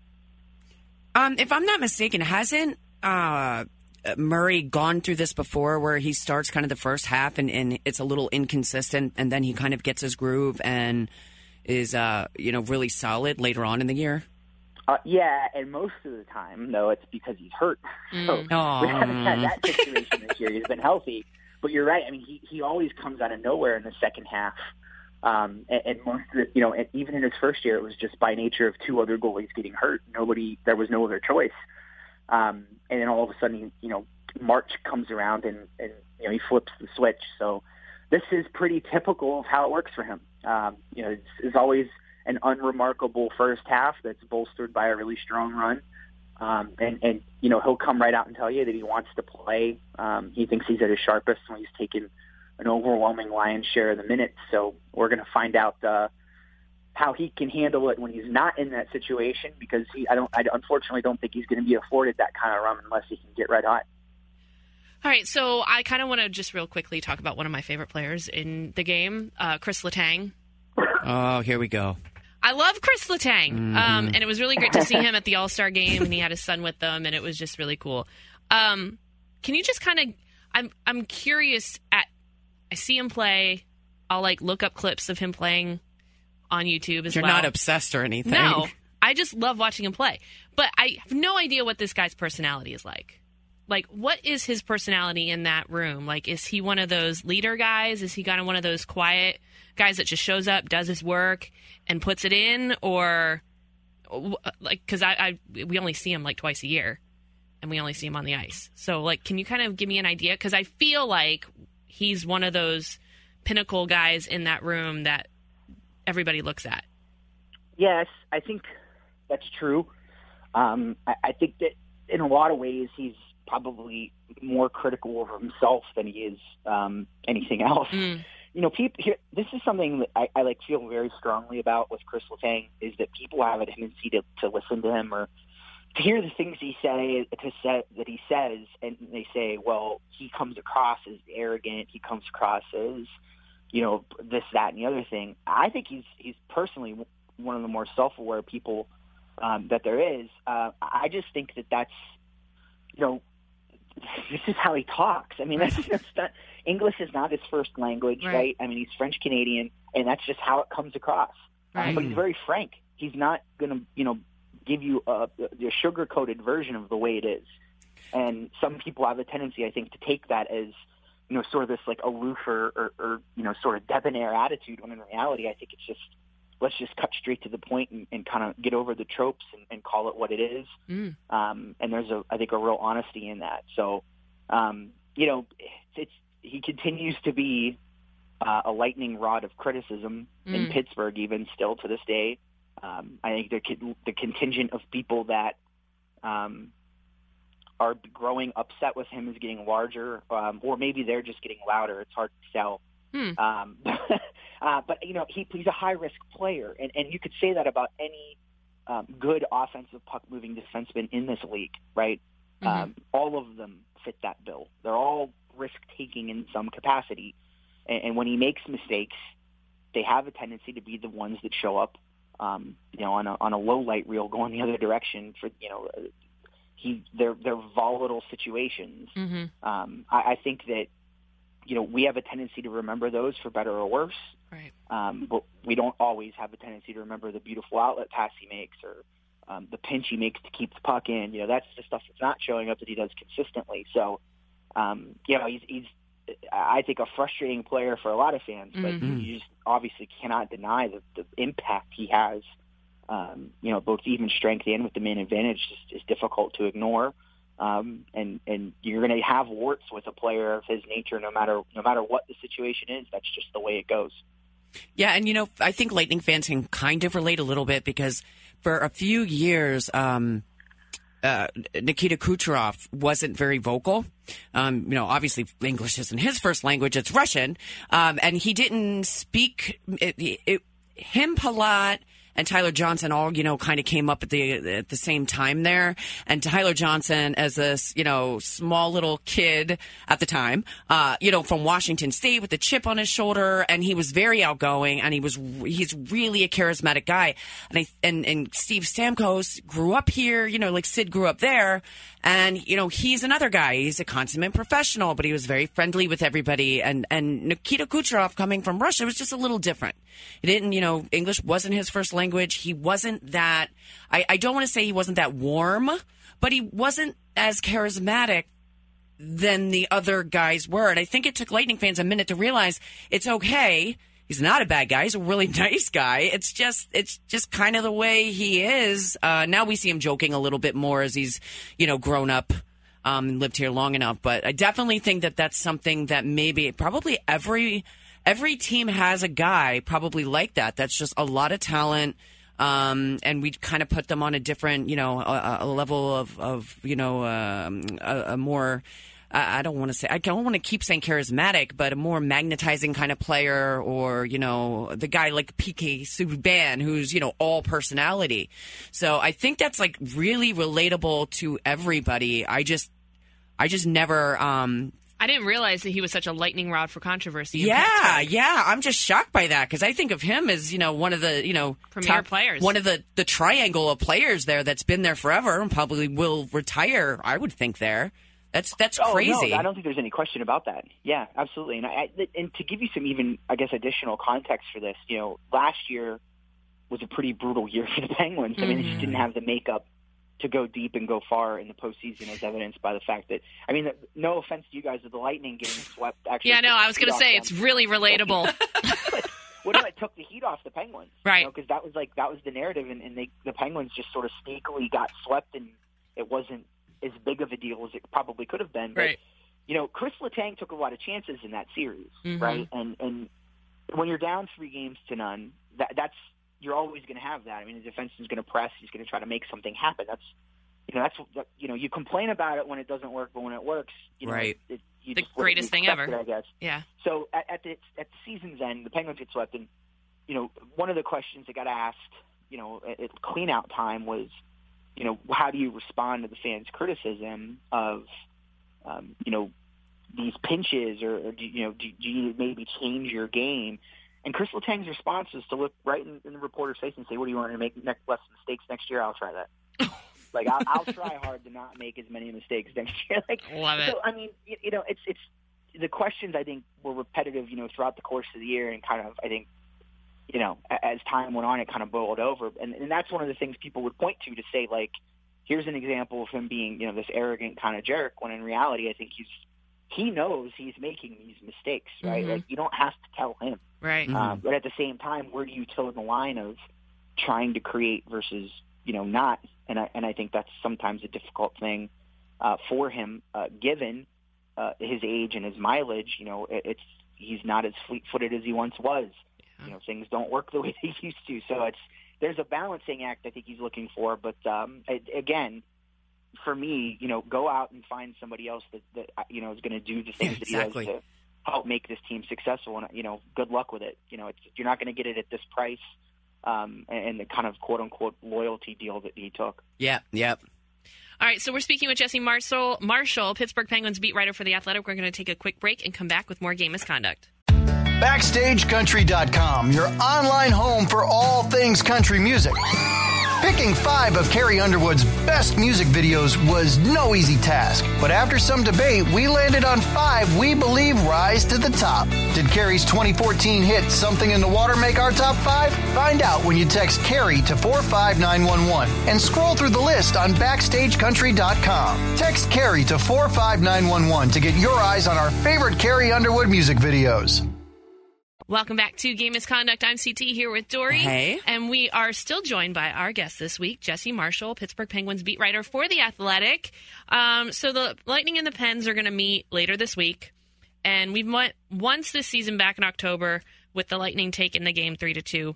Um, if I'm not mistaken, hasn't uh, Murray gone through this before, where he starts kind of the first half and, and it's a little inconsistent, and then he kind of gets his groove and is uh, you know really solid later on in the year? Uh, yeah, and most of the time, though, it's because he's hurt. Mm. So Aw. we haven't had that situation this year. He's been healthy. But you're right. I mean, he, he always comes out of nowhere in the second half. Um, and, and most of the, you know, and even in his first year, it was just by nature of two other goalies getting hurt. Nobody, there was no other choice. Um, and then all of a sudden, you know, March comes around and, and, you know, he flips the switch. So this is pretty typical of how it works for him. Um, you know, it's, it's always an unremarkable first half that's bolstered by a really strong run. Um, and, and, you know, he'll come right out and tell you that he wants to play. Um, he thinks he's at his sharpest when he's taken an overwhelming lion's share of the minutes. So we're going to find out uh, how he can handle it when he's not in that situation, because he, I don't, I unfortunately don't think he's going to be afforded that kind of run unless he can get red hot. All right, so I kind of want to just real quickly talk about one of my favorite players in the game, uh, Chris Letang. Oh, here we go. I love Chris Letang, Mm-hmm. um, and it was really great to see him at the All-Star game, and he had his son with them, and it was just really cool. Um, can you just kind of, I'm I'm curious at, I see him play, I'll like look up clips of him playing on YouTube as You're well. not obsessed or anything. No, I just love watching him play. But I have no idea what this guy's personality is like. Like, what is his personality in that room? Like, is he one of those leader guys? Is he kind of one of those quiet guys that just shows up, does his work, and puts it in? Or, like, because I, I we only see him, like, twice a year, and we only see him on the ice. So, like, can you kind of give me an idea? Because I feel like he's one of those pinnacle guys in that room that everybody looks at. Yes, I think that's true. Um, I, I think that in a lot of ways he's probably more critical of himself than he is um, anything else. Mm. You know, people. Here, this is something that I, I like feel very strongly about with Chris Letang, is that people have a tendency to, to listen to him or to hear the things he say to say that he says, and they say, "Well, he comes across as arrogant. He comes across as, you know, this, that, and the other thing." I think he's he's personally one of the more self-aware people um, that there is. Uh, I just think that that's, you know, this is how he talks. I mean, that's, that's not, English is not his first language, right. right? I mean, he's French-Canadian, and that's just how it comes across. Right. Um, but he's very frank. He's not going to, you know, give you a, a sugar-coated version of the way it is. And some people have a tendency, I think, to take that as, you know, sort of this, like, aloof or, or, or you know, sort of debonair attitude, when in reality, I think it's just, let's just cut straight to the point and, and kind of get over the tropes and, and call it what it is. Mm. Um, and there's, a, I think, a real honesty in that. So, um, you know, it's, it's he continues to be uh, a lightning rod of criticism mm. in Pittsburgh, even still to this day. Um, I think the, the contingent of people that um, are growing upset with him is getting larger, um, or maybe they're just getting louder. It's hard to tell. Hmm. Um, uh, but, you know, he, he's a high-risk player, and, and you could say that about any um, good offensive puck-moving defenseman in this league, right? Mm-hmm. Um, all of them fit that bill. They're all risk-taking in some capacity, and, and when he makes mistakes, they have a tendency to be the ones that show up, um, you know, on a, on a low-light reel going the other direction for, you know, he they're, they're volatile situations. Mm-hmm. Um, I, I think that, you know, we have a tendency to remember those for better or worse. Right. Um, but we don't always have a tendency to remember the beautiful outlet pass he makes or um, the pinch he makes to keep the puck in. You know, that's the stuff that's not showing up that he does consistently. So, um, you know, he's, he's, I think, a frustrating player for a lot of fans, but mm-hmm. you just obviously cannot deny the, the impact he has, um, you know, both even strength and with the man advantage is, is difficult to ignore. Um, and, and you're going to have warts with a player of his nature, no matter no matter what the situation is. That's just the way it goes. Yeah, and, you know, I think Lightning fans can kind of relate a little bit because for a few years, um, uh, Nikita Kucherov wasn't very vocal. Um, you know, obviously English isn't his first language, it's Russian. Um, and he didn't speak it, it, him, Palat, and Tyler Johnson all, you know, kind of came up at the at the same time there. And Tyler Johnson, as a, you know, small little kid at the time, uh, you know, from Washington State with a chip on his shoulder, and he was very outgoing, and he was he's really a charismatic guy. And I, and and Steve Stamkos grew up here, you know, like Sid grew up there, and you know, he's another guy. He's a consummate professional, but he was very friendly with everybody. And and Nikita Kucherov, coming from Russia, was just a little different. He didn't, you know, English wasn't his first language. Language. He wasn't that, I, I don't want to say he wasn't that warm, but he wasn't as charismatic than the other guys were. And I think it took Lightning fans a minute to realize it's okay. He's not a bad guy. He's a really nice guy. It's just, it's just kind of the way he is. Uh, now we see him joking a little bit more as he's, you know, grown up um, and lived here long enough. But I definitely think that that's something that maybe probably every Every team has a guy probably like that. That's just a lot of talent, Um, and we kind of put them on a different, you know, a, a level of, of you know, um, a, a more, I don't want to say, I don't want to keep saying charismatic, but a more magnetizing kind of player, or, you know, the guy like P K Subban, who's, you know, all personality. So I think that's like really relatable to everybody. I just, I just never, um, I didn't realize that he was such a lightning rod for controversy. in Yeah, Pittsburgh. yeah. I'm just shocked by that because I think of him as, you know, one of the, you know, Premier top, players. one of the, the triangle of players there that's been there forever and probably will retire, I would think, there. That's that's Oh, crazy. no, I don't think there's any question about that. Yeah, absolutely. And I, and to give you some even, I guess, additional context for this, you know, last year was a pretty brutal year for the Penguins. I mean, they just didn't have the makeup to go deep and go far in the postseason, as evidenced by the fact that, I mean, no offense to you guys with the Lightning getting swept. Actually, Yeah, no, I was going to say, them. it's really relatable. What if it took the heat off the Penguins? Right. Because that was like that was the narrative, and, and they the Penguins just sort of sneakily got swept, and it wasn't as big of a deal as it probably could have been. But, Right. you know, Chris Letang took a lot of chances in that series, Mhm. right? And and when you're down three games to none, that that's you're always going to have that. I mean, the defenseman's going to press; he's going to try to make something happen. That's you know, that's you know, you complain about it when it doesn't work, but when it works, you know, Right. it, you The just greatest thing accept ever. it, I guess. Yeah. So at, at the at the season's end, the Penguins get swept, and you know, one of the questions that got asked, you know, at, at clean-out time was, you know, how do you respond to the fans' criticism of, um, you know, these pinches, or, or do you know, do, do you maybe change your game? And Chris Letang's response was to look right in, in the reporter's face and say, "What do you want me to make next, less mistakes next year? I'll try that." Like I'll, I'll try hard to not make as many mistakes next year. Like, Love it. so I mean, you, you know, it's it's the questions I think were repetitive, you know, throughout the course of the year, and kind of I think, you know, as time went on, it kind of boiled over, and and that's one of the things people would point to to say, like, here's an example of him being, you know, this arrogant kind of jerk. When in reality, I think he's he knows he's making these mistakes, right? Mhm. Like you don't have to tell him, Right. Mhm. um, but at the same time, where do you toe the line of trying to create versus, you know, not? And I, and I think that's sometimes a difficult thing uh, for him, uh, given uh, his age and his mileage. You know, it, it's he's not as fleet-footed as he once was. Yeah. You know, things don't work the way they used to. So it's there's a balancing act I think he's looking for. But um, it, again, for me, you know, go out and find somebody else that, that you know is going to do the things Yeah, that exactly. he does to help make this team successful. And you know, good luck with it. You know, it's, you're not going to get it at this price. Um, and the kind of quote-unquote loyalty deal that he took. Yep, yep. All right, so we're speaking with Jesse Marshall, Marshall, Pittsburgh Penguins beat writer for The Athletic. We're going to take a quick break and come back with more Game Misconduct. Backstage Country dot com, your online home for all things country music. Picking five of Carrie Underwood's best music videos was no easy task, but after some debate, we landed on five we believe rise to the top. Did Carrie's twenty fourteen hit Something in the Water make our top five? Find out when you text Carrie to four five nine one one and scroll through the list on Backstage Country dot com. Text Carrie to four five nine one one to get your eyes on our favorite Carrie Underwood music videos. Welcome back to Game Misconduct. I'm C T here with Dory. Hey. And we are still joined by our guest this week, Jesse Marshall, Pittsburgh Penguins beat writer for The Athletic. Um, so the Lightning and the Pens are going to meet later this week. And we've met once this season back in October with the Lightning taking the game three to two.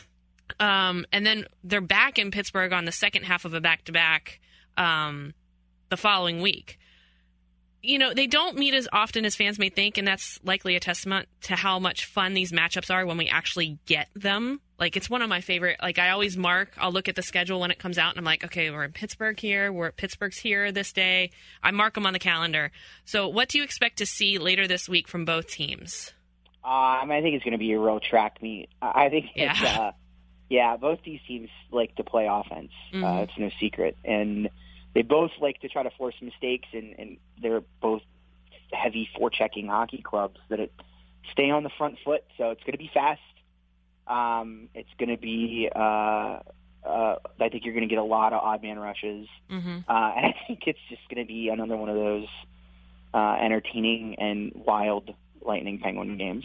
Um, and then they're back in Pittsburgh on the second half of a back-to-back um, the following week. You know, they don't meet as often as fans may think, and that's likely a testament to how much fun these matchups are when we actually get them. Like, it's one of my favorite, like, I always mark, I'll look at the schedule when it comes out, and I'm like, okay, we're in Pittsburgh here, we're Pittsburgh's here this day. I mark them on the calendar. So what do you expect to see later this week from both teams? Uh, I mean, I think it's going to be a real track meet. I I think, Yeah. it's, uh, yeah, both these teams like to play offense. Mhm. Uh, it's no secret. And they both like to try to force mistakes, and, and they're both heavy forechecking hockey clubs that it, stay on the front foot. So it's going to be fast. Um, it's going to be, uh, uh, I think you're going to get a lot of odd man rushes. Mm-hmm. Uh, and I think it's just going to be another one of those uh, entertaining and wild Lightning Penguin games.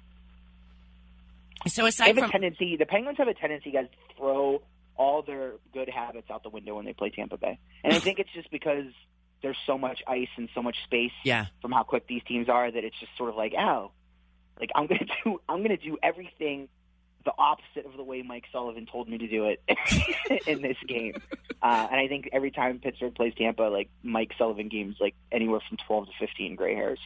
So They aside have a from tendency, the Penguins have a tendency, guys, to throw all their good habits out the window when they play Tampa Bay. And I think it's just because there's so much ice and so much space yeah, from how quick these teams are that it's just sort of like, oh, like I'm going to do, I'm going to do everything the opposite of the way Mike Sullivan told me to do it in this game. Uh, and I think every time Pittsburgh plays Tampa, like Mike Sullivan games, like anywhere from twelve to fifteen gray hairs.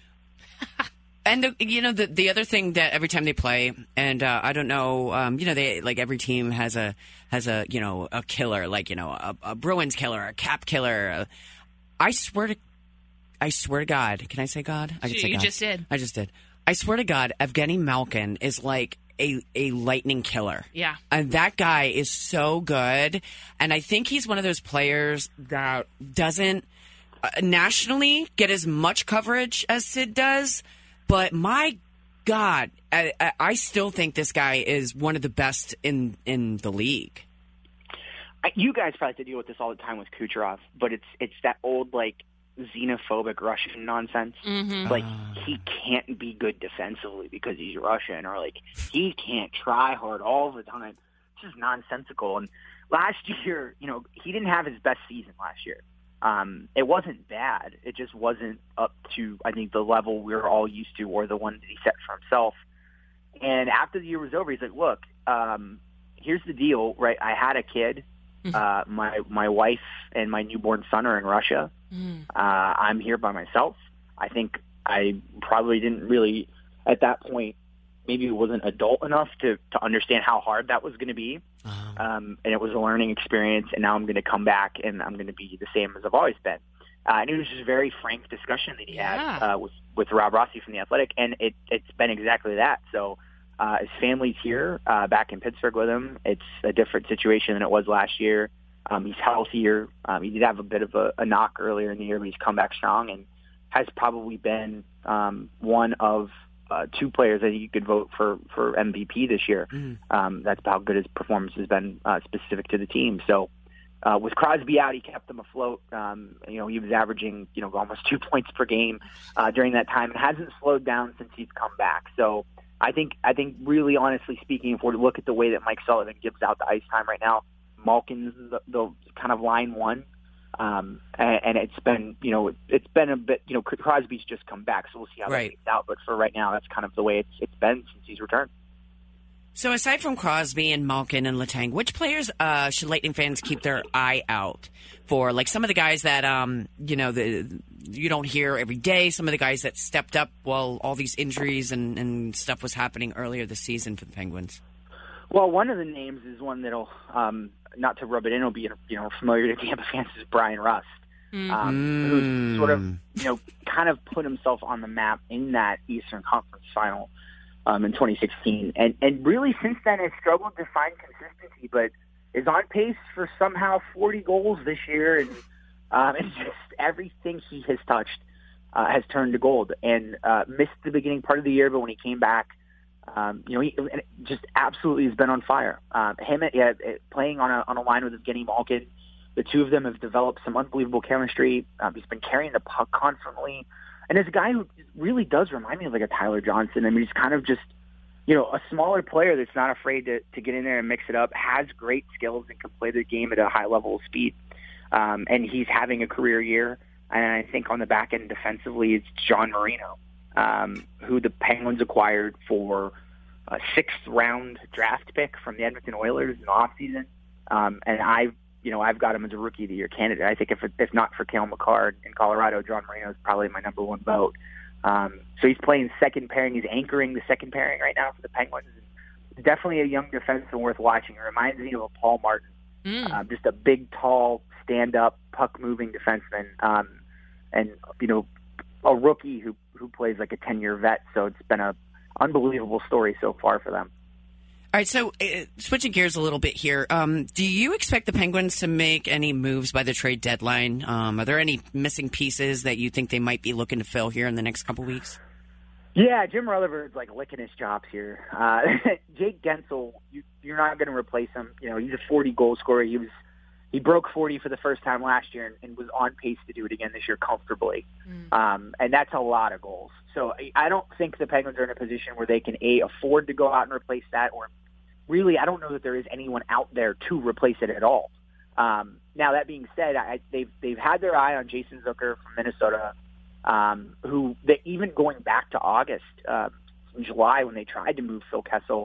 And the, you know the the other thing that every time they play, and uh, I don't know, um, you know, they like every team has a has a you know a killer, like you know a, a Bruins killer, a Cap killer. Uh, I swear to, I swear to God, can I say God? I can You, say you God. just did. I just did. I swear to God, Evgeny Malkin is like a a lightning killer. Yeah, and that guy is so good, and I think he's one of those players that doesn't uh, nationally get as much coverage as Sid does. But my God, I, I still think this guy is one of the best in, in the league. I, you guys probably have to deal with this all the time with Kucherov, but it's it's that old like xenophobic Russian nonsense. Mm-hmm. Like he can't be good defensively because he's Russian, or like he can't try hard all the time. It's just nonsensical. And last year, you know, he didn't have his best season last year. Um, it wasn't bad. It just wasn't up to, I think, the level we were all used to, or the one that he set for himself. And after the year was over, he's like, look, um, here's the deal, right? I had a kid. Uh, my my wife and my newborn son are in Russia. Uh, I'm here by myself. I think I probably didn't really, at that point, maybe wasn't adult enough to, to understand how hard that was going to be. Uh-huh. Um, and it was a learning experience, and now I'm going to come back, and I'm going to be the same as I've always been. Uh, and it was just a very frank discussion that he Yeah. had uh, with, with Rob Rossi from The Athletic, and it, it's been exactly that. So uh, his family's here uh, back in Pittsburgh with him. It's a different situation than it was last year. Um, he's healthier. Um, he did have a bit of a, a knock earlier in the year, but he's come back strong and has probably been um, one of Uh, two players that you could vote for, for M V P this year. Mm. Um, that's how good his performance has been uh, specific to the team. So uh, with Crosby out, he kept them afloat. Um, you know, he was averaging, you know, almost two points per game uh, during that time, and hasn't slowed down since he's come back. So I think, I think really honestly speaking, if we look at the way that Mike Sullivan gives out the ice time right now, Malkin's the, the kind of line one. Um, and, and it's been, you know, it's been a bit, you know, Crosby's just come back, so we'll see how right. that plays out. But for right now, that's kind of the way it's it's been since he's returned. So aside from Crosby and Malkin and Letang, which players uh, should Lightning fans keep their eye out for? Like some of the guys that, um, you know, the, you don't hear every day, some of the guys that stepped up while all these injuries and, and stuff was happening earlier this season for the Penguins. Well, one of the names is one that'll, um, not to rub it in, will be, you know, familiar to Tampa fans, is Brian Rust, mm. um, mm. who's sort of, you know, kind of put himself on the map in that Eastern Conference final um, in twenty sixteen. And, and really since then has struggled to find consistency, but is on pace for somehow forty goals this year. And um, it's just everything he has touched uh, has turned to gold, and uh, missed the beginning part of the year, but when he came back, Um, you know, he just absolutely has been on fire. Um, him yeah, playing on a on a line with Evgeny Malkin, the two of them have developed some unbelievable chemistry. Um, he's been carrying the puck constantly, and is a guy who really does remind me of like a Tyler Johnson. I mean, he's kind of just, you know, a smaller player that's not afraid to, to get in there and mix it up, has great skills, and can play the game at a high level of speed. Um, and he's having a career year. And I think on the back end defensively, it's John Marino, um, who the Penguins acquired for a sixth round draft pick from the Edmonton Oilers in the offseason. Um, and I've, you know, I've got him as a Rookie of the Year candidate. I think if it, if not for Cale Makar in Colorado, John Marino is probably my number one vote. Um, so he's playing second pairing. He's anchoring the second pairing right now for the Penguins. He's definitely a young defenseman worth watching. It reminds me of a Paul Martin, mm. uh, just a big, tall, stand-up, puck-moving defenseman. Um, and, you know, a rookie who, who plays like a ten-year vet. So it's been a unbelievable story so far for them. All right, so uh, switching gears a little bit here, um, do you expect the Penguins to make any moves by the trade deadline? Um, are there any missing pieces that you think they might be looking to fill here in the next couple weeks? Yeah, Jim Rutherford's like licking his chops here. Uh, Jake Gensel, you, you're not going to replace him. You know, he's a forty goal scorer. He was he broke forty for the first time last year and, and was on pace to do it again this year comfortably. Mm. Um, and that's a lot of goals. So I don't think the Penguins are in a position where they can, A, afford to go out and replace that, or really, I don't know that there is anyone out there to replace it at all. Um, now, that being said, I, they've they've had their eye on Jason Zucker from Minnesota, um, who, they, even going back to August, uh, in July, when they tried to move Phil Kessel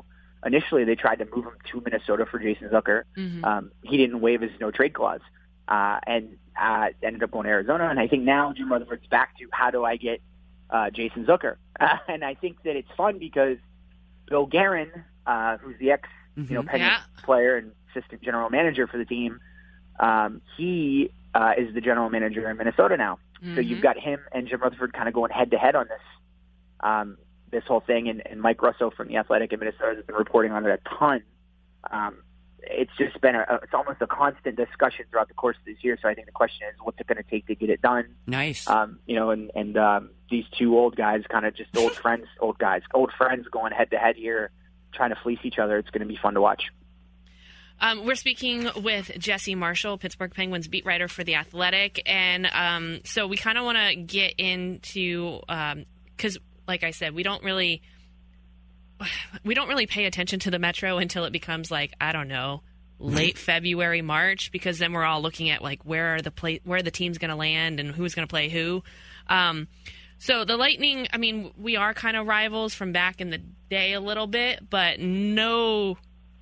initially they tried to move him to Minnesota for Jason Zucker. Mm-hmm. Um, he didn't waive his no trade clause, uh, and uh, ended up going to Arizona. And I think now Jim Rutherford's back to how do I get uh, Jason Zucker? Uh, and I think that it's fun because Bill Guerin, uh, who's the ex Mm-hmm. you know Penguins Yeah. player and assistant general manager for the team, um, he uh, is the general manager in Minnesota now. Mm-hmm. So you've got him and Jim Rutherford kind of going head to head on this um, this whole thing, and, and Mike Russo from the Athletic in Minnesota has been reporting on it a ton. Um, it's just been a, a it's almost a constant discussion throughout the course of this year. So I think the question is, what's it going to take to get it done? Nice. Um, you know, and and um, these two old guys, kind of just old friends, old guys, old friends going head to head here, trying to fleece each other. It's going to be fun to watch. Um, we're speaking with Jesse Marshall, Pittsburgh Penguins beat writer for The Athletic. And um, so we kind of want to get into, because um, like I said, we don't really, we don't really pay attention to the Metro until it becomes like, I don't know, late February, March, because then we're all looking at like, where are the play, where are the teams going to land and who's going to play who. Um, so the Lightning, I mean, we are kind of rivals from back in the day a little bit, but no,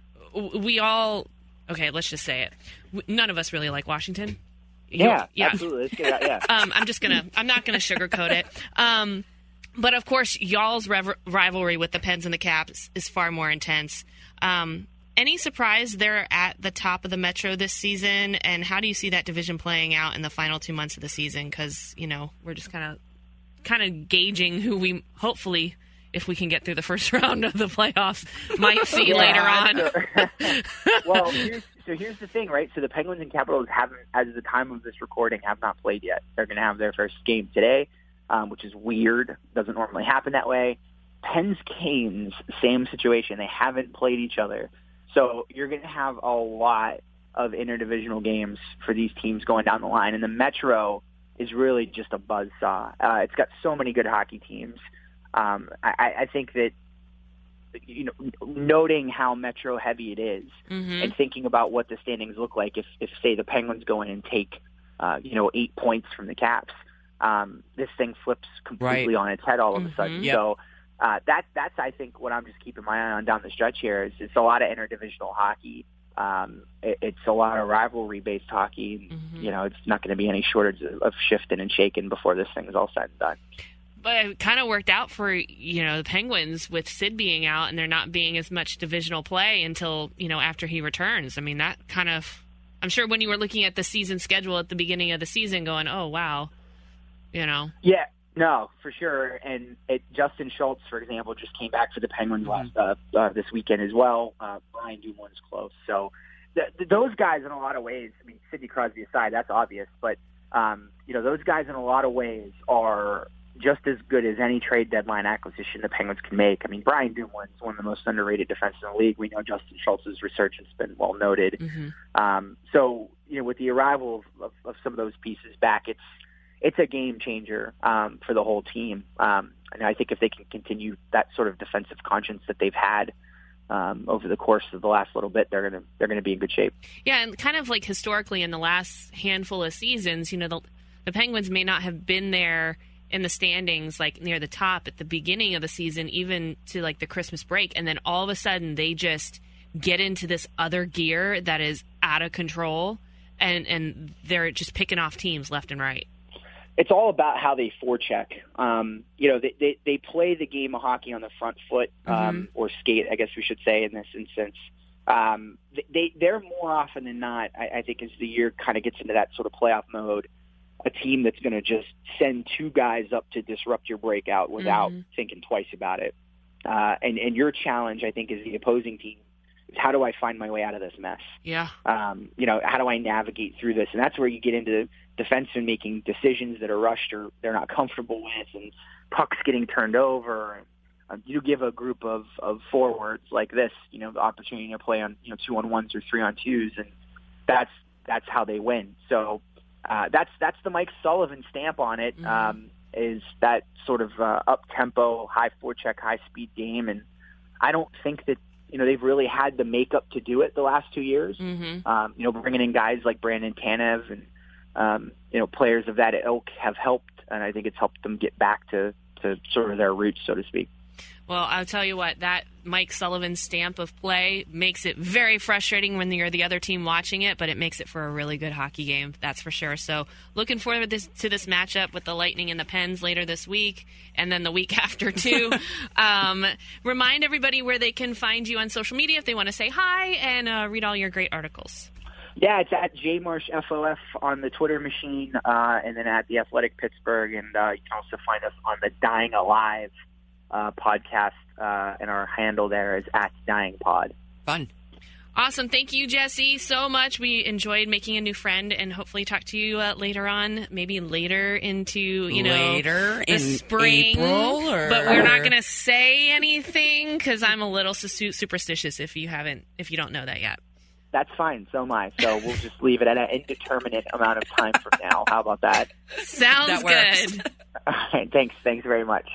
we all, okay, let's just say it. None of us really like Washington. You- Yeah, absolutely. Let's get that, yeah. um, I'm just gonna, I'm not gonna sugarcoat it. Um, but of course, y'all's rev- rivalry with the Pens and the Caps is far more intense. Um, any surprise they're at the top of the Metro this season, and how do you see that division playing out in the final two months of the season? Because you know we're just kind of, kind of gauging who we hopefully, if we can get through the first round of the playoffs, might see Yeah, later on. so, well, here's, so here's the thing, right? So the Penguins and Capitals haven't, as of the time of this recording, have not played yet. They're going to have their first game today, um, which is weird. Doesn't normally happen that way. Pens Canes, same situation. They haven't played each other. So you're going to have a lot of interdivisional games for these teams going down the line. And the Metro is really just a buzzsaw. Uh, it's got so many good hockey teams. Um, I, I think that, you know, noting how Metro heavy it is, Mm-hmm. and thinking about what the standings look like if, if say, the Penguins go in and take, uh, you know, eight points from the Caps, um, this thing flips completely Right. on its head all of Mm-hmm. a sudden. Yep. So uh, that, that's, I think, what I'm just keeping my eye on down the stretch here is it's a lot of interdivisional hockey. Um, it, it's a lot of rivalry-based hockey. Mhm. You know, it's not going to be any shortage of, of shifting and shaking before this thing is all said and done. But it kind of worked out for, you know, the Penguins with Sid being out and there not being as much divisional play until, you know, after he returns. I mean, that kind of, I'm sure when you were looking at the season schedule at the beginning of the season going, oh, wow, you know. Yeah, no, for sure. And it, Justin Schultz, for example, just came back for the Penguins last uh, uh, this weekend as well. Uh, Brian Dumoulin's close. So th- th- those guys, in a lot of ways, I mean, Sidney Crosby aside, that's obvious. But, um, you know, those guys in a lot of ways are just as good as any trade deadline acquisition the Penguins can make. I mean, Brian Dumoulin's one of the most underrated defensemen in the league. We know Justin Schultz's resurgence has been well noted. Mm-hmm. Um, so, you know, with the arrival of, of, of some of those pieces back, it's it's a game changer um, for the whole team. Um, and I think if they can continue that sort of defensive conscience that they've had um, over the course of the last little bit, they're gonna they're gonna be in good shape. Yeah, and kind of like historically in the last handful of seasons, you know, the, the Penguins may not have been there in the standings, like near the top at the beginning of the season, even to like the Christmas break. And then all of a sudden they just get into this other gear that is out of control, and, and they're just picking off teams left and right. It's all about how they forecheck. Um, you know, they, they, they play the game of hockey on the front foot, um, Mm-hmm. or skate, I guess we should say in this instance. Um, they, they're more often than not, I, I think as the year kind of gets into that sort of playoff mode, a team that's going to just send two guys up to disrupt your breakout without Mm-hmm. thinking twice about it. Uh, and, and your challenge, I think, as the opposing team is how do I find my way out of this mess? Yeah. Um, you know, how do I navigate through this? And that's where you get into defensemen making decisions that are rushed or they're not comfortable with, and pucks getting turned over. Uh, you give a group of, of forwards like this, you know, the opportunity to play on, you know, two on ones or three on twos, and that's that's how they win. So uh, that's that's the Mike Sullivan stamp on it. Mm-hmm. Um, is that sort of uh, up tempo, high forecheck, high speed game, and I don't think that you know they've really had the makeup to do it the last two years. Mm-hmm. Um, you know, bringing in guys like Brandon Tanev and um, you know players of that ilk have helped, and I think it's helped them get back to, to sort of their roots, so to speak. Well, I'll tell you what, that Mike Sullivan stamp of play makes it very frustrating when you're the other team watching it, but it makes it for a really good hockey game, that's for sure. So looking forward to this, to this matchup with the Lightning and the Pens later this week, and then the week after, too. um, remind everybody where they can find you on social media if they want to say hi and uh, read all your great articles. Yeah, it's at jmarshfof on the Twitter machine, uh, and then at The Athletic Pittsburgh, and uh, you can also find us on the Dying Alive Uh, podcast, uh, and our handle there is at Dying Pod. Fun. Awesome. Thank you, Jesse, so much. We enjoyed making a new friend, and hopefully talk to you uh, later on, maybe later into, you know, later the in spring. April, or... But we're not going to say anything because I'm a little su- superstitious if you haven't, if you don't know that yet. That's fine. So am I. So we'll just leave it at an indeterminate amount of time from now. How about that? Sounds That works. good. All right. Thanks. Thanks very much.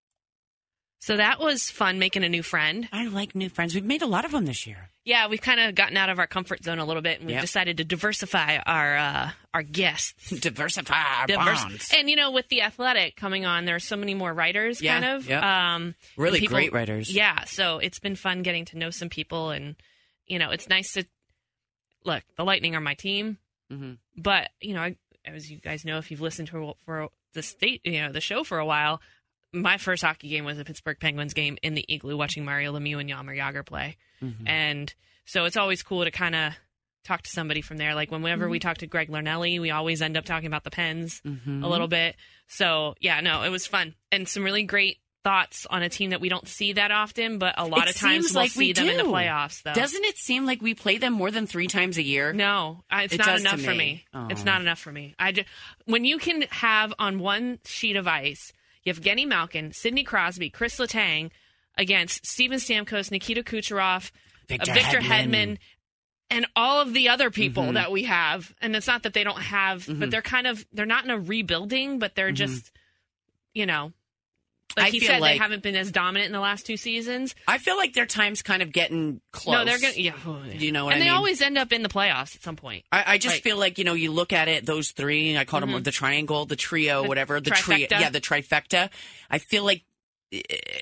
So that was fun, making a new friend. I like new friends. We've made a lot of them this year. Yeah, we've kind of gotten out of our comfort zone a little bit, and we've Yep. decided to diversify our uh, our guests. Diversify our Divers- bonds. And, you know, with The Athletic coming on, there are so many more writers, Yeah, kind of. yeah. Um, Really and people- great writers. Yeah, so it's been fun getting to know some people, and, you know, it's nice to... Look, the Lightning are my team, Mm-hmm. but, you know, I, as you guys know, if you've listened to for the state, you know, the show for a while, my first hockey game was a Pittsburgh Penguins game in the Igloo, watching Mario Lemieux and Jaromir Jagr play. Mm-hmm. And so it's always cool to kind of talk to somebody from there. Like whenever Mm-hmm. we talk to Greg Larnelli, we always end up talking about the Pens Mm-hmm. a little bit. So, yeah, no, it was fun. And some really great thoughts on a team that we don't see that often, but a lot It of times seems we'll like see we them in the do. playoffs, though. Doesn't it seem like we play them more than three times a year? No, I- it's It not does to enough for me. me. Oh. It's not enough for me. I just, when you can have on one sheet of ice, Evgeny Malkin, Sidney Crosby, Chris Letang against Steven Stamkos, Nikita Kucherov, Victor, uh, Victor Hedman. Hedman, and all of the other people Mhm. that we have. And it's not that they don't have, Mhm. but they're kind of, they're not in a rebuilding, but they're Mhm. just, you know, like I he feel said, like- they haven't been as dominant in the last two seasons. I feel like their time's kind of getting close. No, they're going to, yeah. You know what and I they mean? always end up in the playoffs at some point. I, I just Like- feel like, you know, you look at it, those three, I call them the triangle, the trio, The whatever, the trio. trifecta. Yeah, the trifecta. I feel like uh,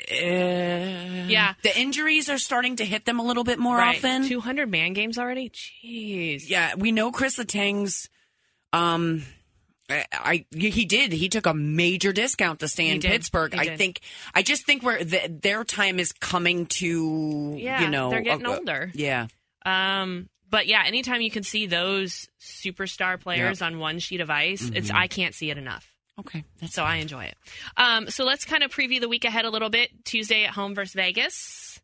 Yeah. the injuries are starting to hit them a little bit more Right. often. two hundred man games already? Jeez. Yeah, we know Chris Letang's. Um, I, I he did. He took a major discount to stay He in did. Pittsburgh. He I did. think. I just think we're the, their time is coming to. Yeah, you know, they're getting uh, older. Yeah. Um, but yeah, anytime you can see those superstar players on one sheet of ice, it's Mm-hmm. I can't see it enough. Okay. That's So I enjoy it. Um, so let's kind of preview the week ahead a little bit. Tuesday at home versus Vegas.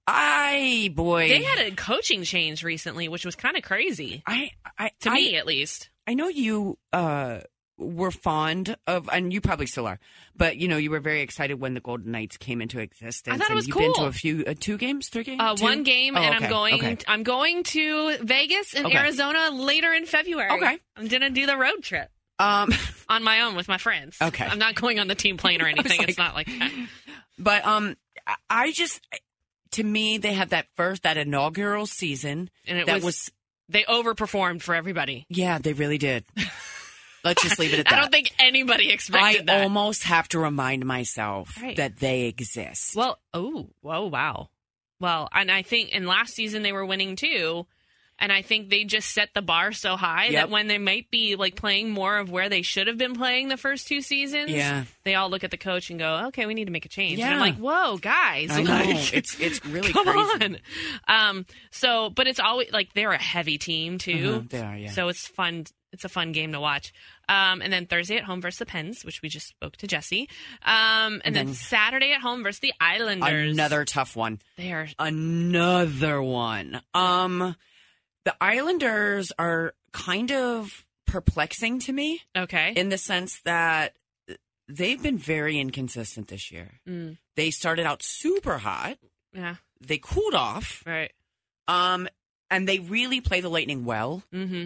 I boy. They had a coaching change recently, which was kind of crazy I. I to I, me, at least. I know you uh, were fond of, and you probably still are, but you know you were very excited when the Golden Knights came into existence. I thought it and was you've been to cool. a few, uh, two games, three games, Uh, Two? one game, Oh, and okay, I'm going. okay. I'm going to Vegas and Okay. Arizona later in February. Okay. I'm gonna do the road trip Um, on my own with my friends. Okay. I'm not going on the team plane or anything. like- It's not like that. but um, I- I just, to me, they had that first that inaugural season, And it that was, was, they overperformed for everybody. yeah, they really did. Let's just leave it at that. I don't think anybody I expected that. almost have to remind myself Right. that they exist. Well, oh, whoa, wow. Well, and I think in last season they were winning too. And I think they just set the bar so high Yep. that when they might be like playing more of where they should have been playing the first two seasons, Yeah. they all look at the coach and go, "Okay, we need to make a change." And Yeah. I'm like, "Whoa, guys, I know. like, it's it's really come crazy. on." Um, so, but it's always like they're a heavy team too. Uh-huh, they are, yeah. So it's fun. It's a fun game to watch. Um, and then Thursday at home versus the Pens, which we just spoke to Jesse. Um, and, And then, then- Saturday at home versus the Islanders. Another tough one. They are. Another one. Um, the Islanders are kind of perplexing to me Okay. in the sense that they've been very inconsistent this year. Mm, They started out super hot. yeah. They cooled off. Right. Um, and they really play the Lightning well. Mm-hmm.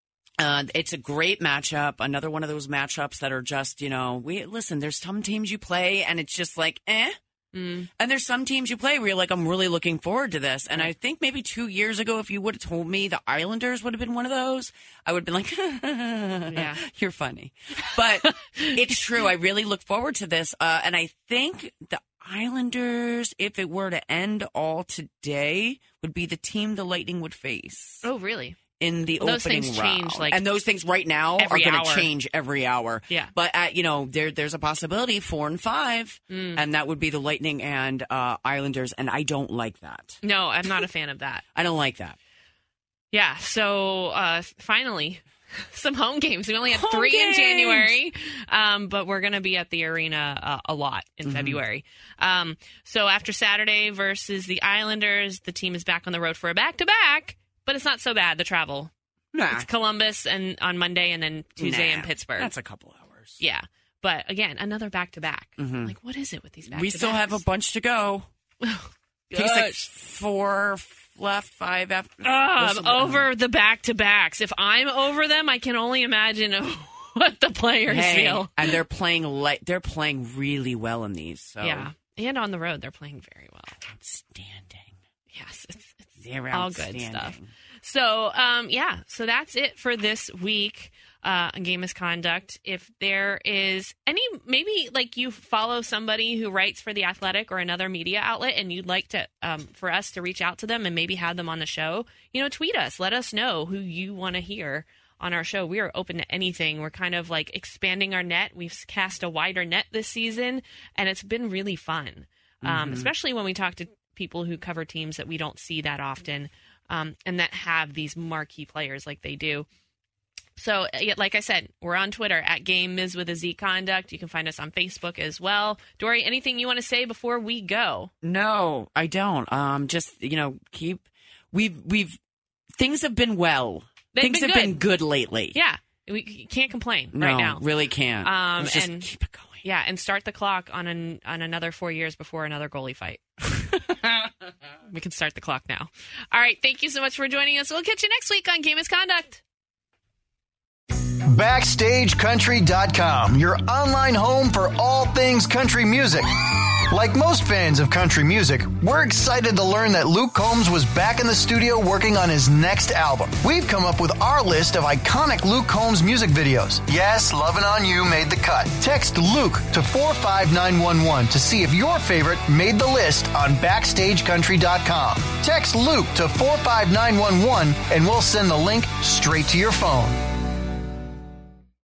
Uh, it's a great matchup. Another one of those matchups that are just, you know, we listen, there's some teams you play and it's just like, eh. Mm. And there's some teams you play where you're like, I'm really looking forward to this. And I think maybe two years ago, if you would have told me the Islanders would have been one of those, I would have been like, yeah, you're funny. But it's true. I really look forward to this. Uh, and I think the Islanders, if it were to end all today, would be the team the Lightning would face. Oh, really? In the those opening things round. change, like, and those things right now are every going hour. to change every hour. Yeah. But, at, you know, there there's a possibility, four and five, Mm. and that would be the Lightning and uh, Islanders, and I don't like that. No, I'm not a fan of that. I don't like that. Yeah, so uh, finally, some home games. We only had Home three games! in January, um, but we're going to be at the arena uh, a lot in Mm-hmm. February. Um, so after Saturday versus the Islanders, the team is back on the road for a back-to-back, but it's not so bad, the travel. Nah. It's Columbus and on Monday and then Tuesday Nah. in Pittsburgh. That's a couple hours. Yeah, but again, another back-to-back. Mhm. Like, what is it with these back-to-backs? We still have a bunch to go. I think it's like four left, five after. Oh, I'm over the back-to-backs. If I'm over them, I can only imagine what the players Hey, feel. and they're playing light. They're playing really well in these. So Yeah, and on the road, they're playing very well. outstanding. Yes, it's, it's They're all good outstanding. stuff. So, um, yeah, so that's it for this week uh, on Game Misconduct. If there is any, maybe like you follow somebody who writes for The Athletic or another media outlet and you'd like to, um, for us to reach out to them and maybe have them on the show, you know, tweet us. Let us know who you want to hear on our show. We are open to anything. We're kind of like expanding our net. We've cast a wider net this season, and it's been really fun, um, Mhm. especially when we talk to people who cover teams that we don't see that often. Um, and that have these marquee players like they do. So, yeah, like I said, we're on Twitter at Game Miz with a Z Conduct. You can find us on Facebook as well. Dory, anything you want to say before we go? No, I don't. Um, just you know, keep. We've we've things have been well. They've things been have good. been good lately. Yeah, we can't complain no, right now. really can't. Um, Let's just and- keep it going. Yeah, and start the clock on an, on another four years before another goalie fight. We can start the clock now. All right, thank you so much for joining us. We'll catch you next week on Game Misconduct. Backstage Country dot com, your online home for all things country music. Like most fans of country music, we're excited to learn that Luke Combs was back in the studio working on his next album. We've come up with our list of iconic Luke Combs music videos. Yes, Lovin' On You made the cut. Text Luke to four five nine one one to see if your favorite made the list on Backstage Country dot com. Text Luke to four five nine one one and we'll send the link straight to your phone.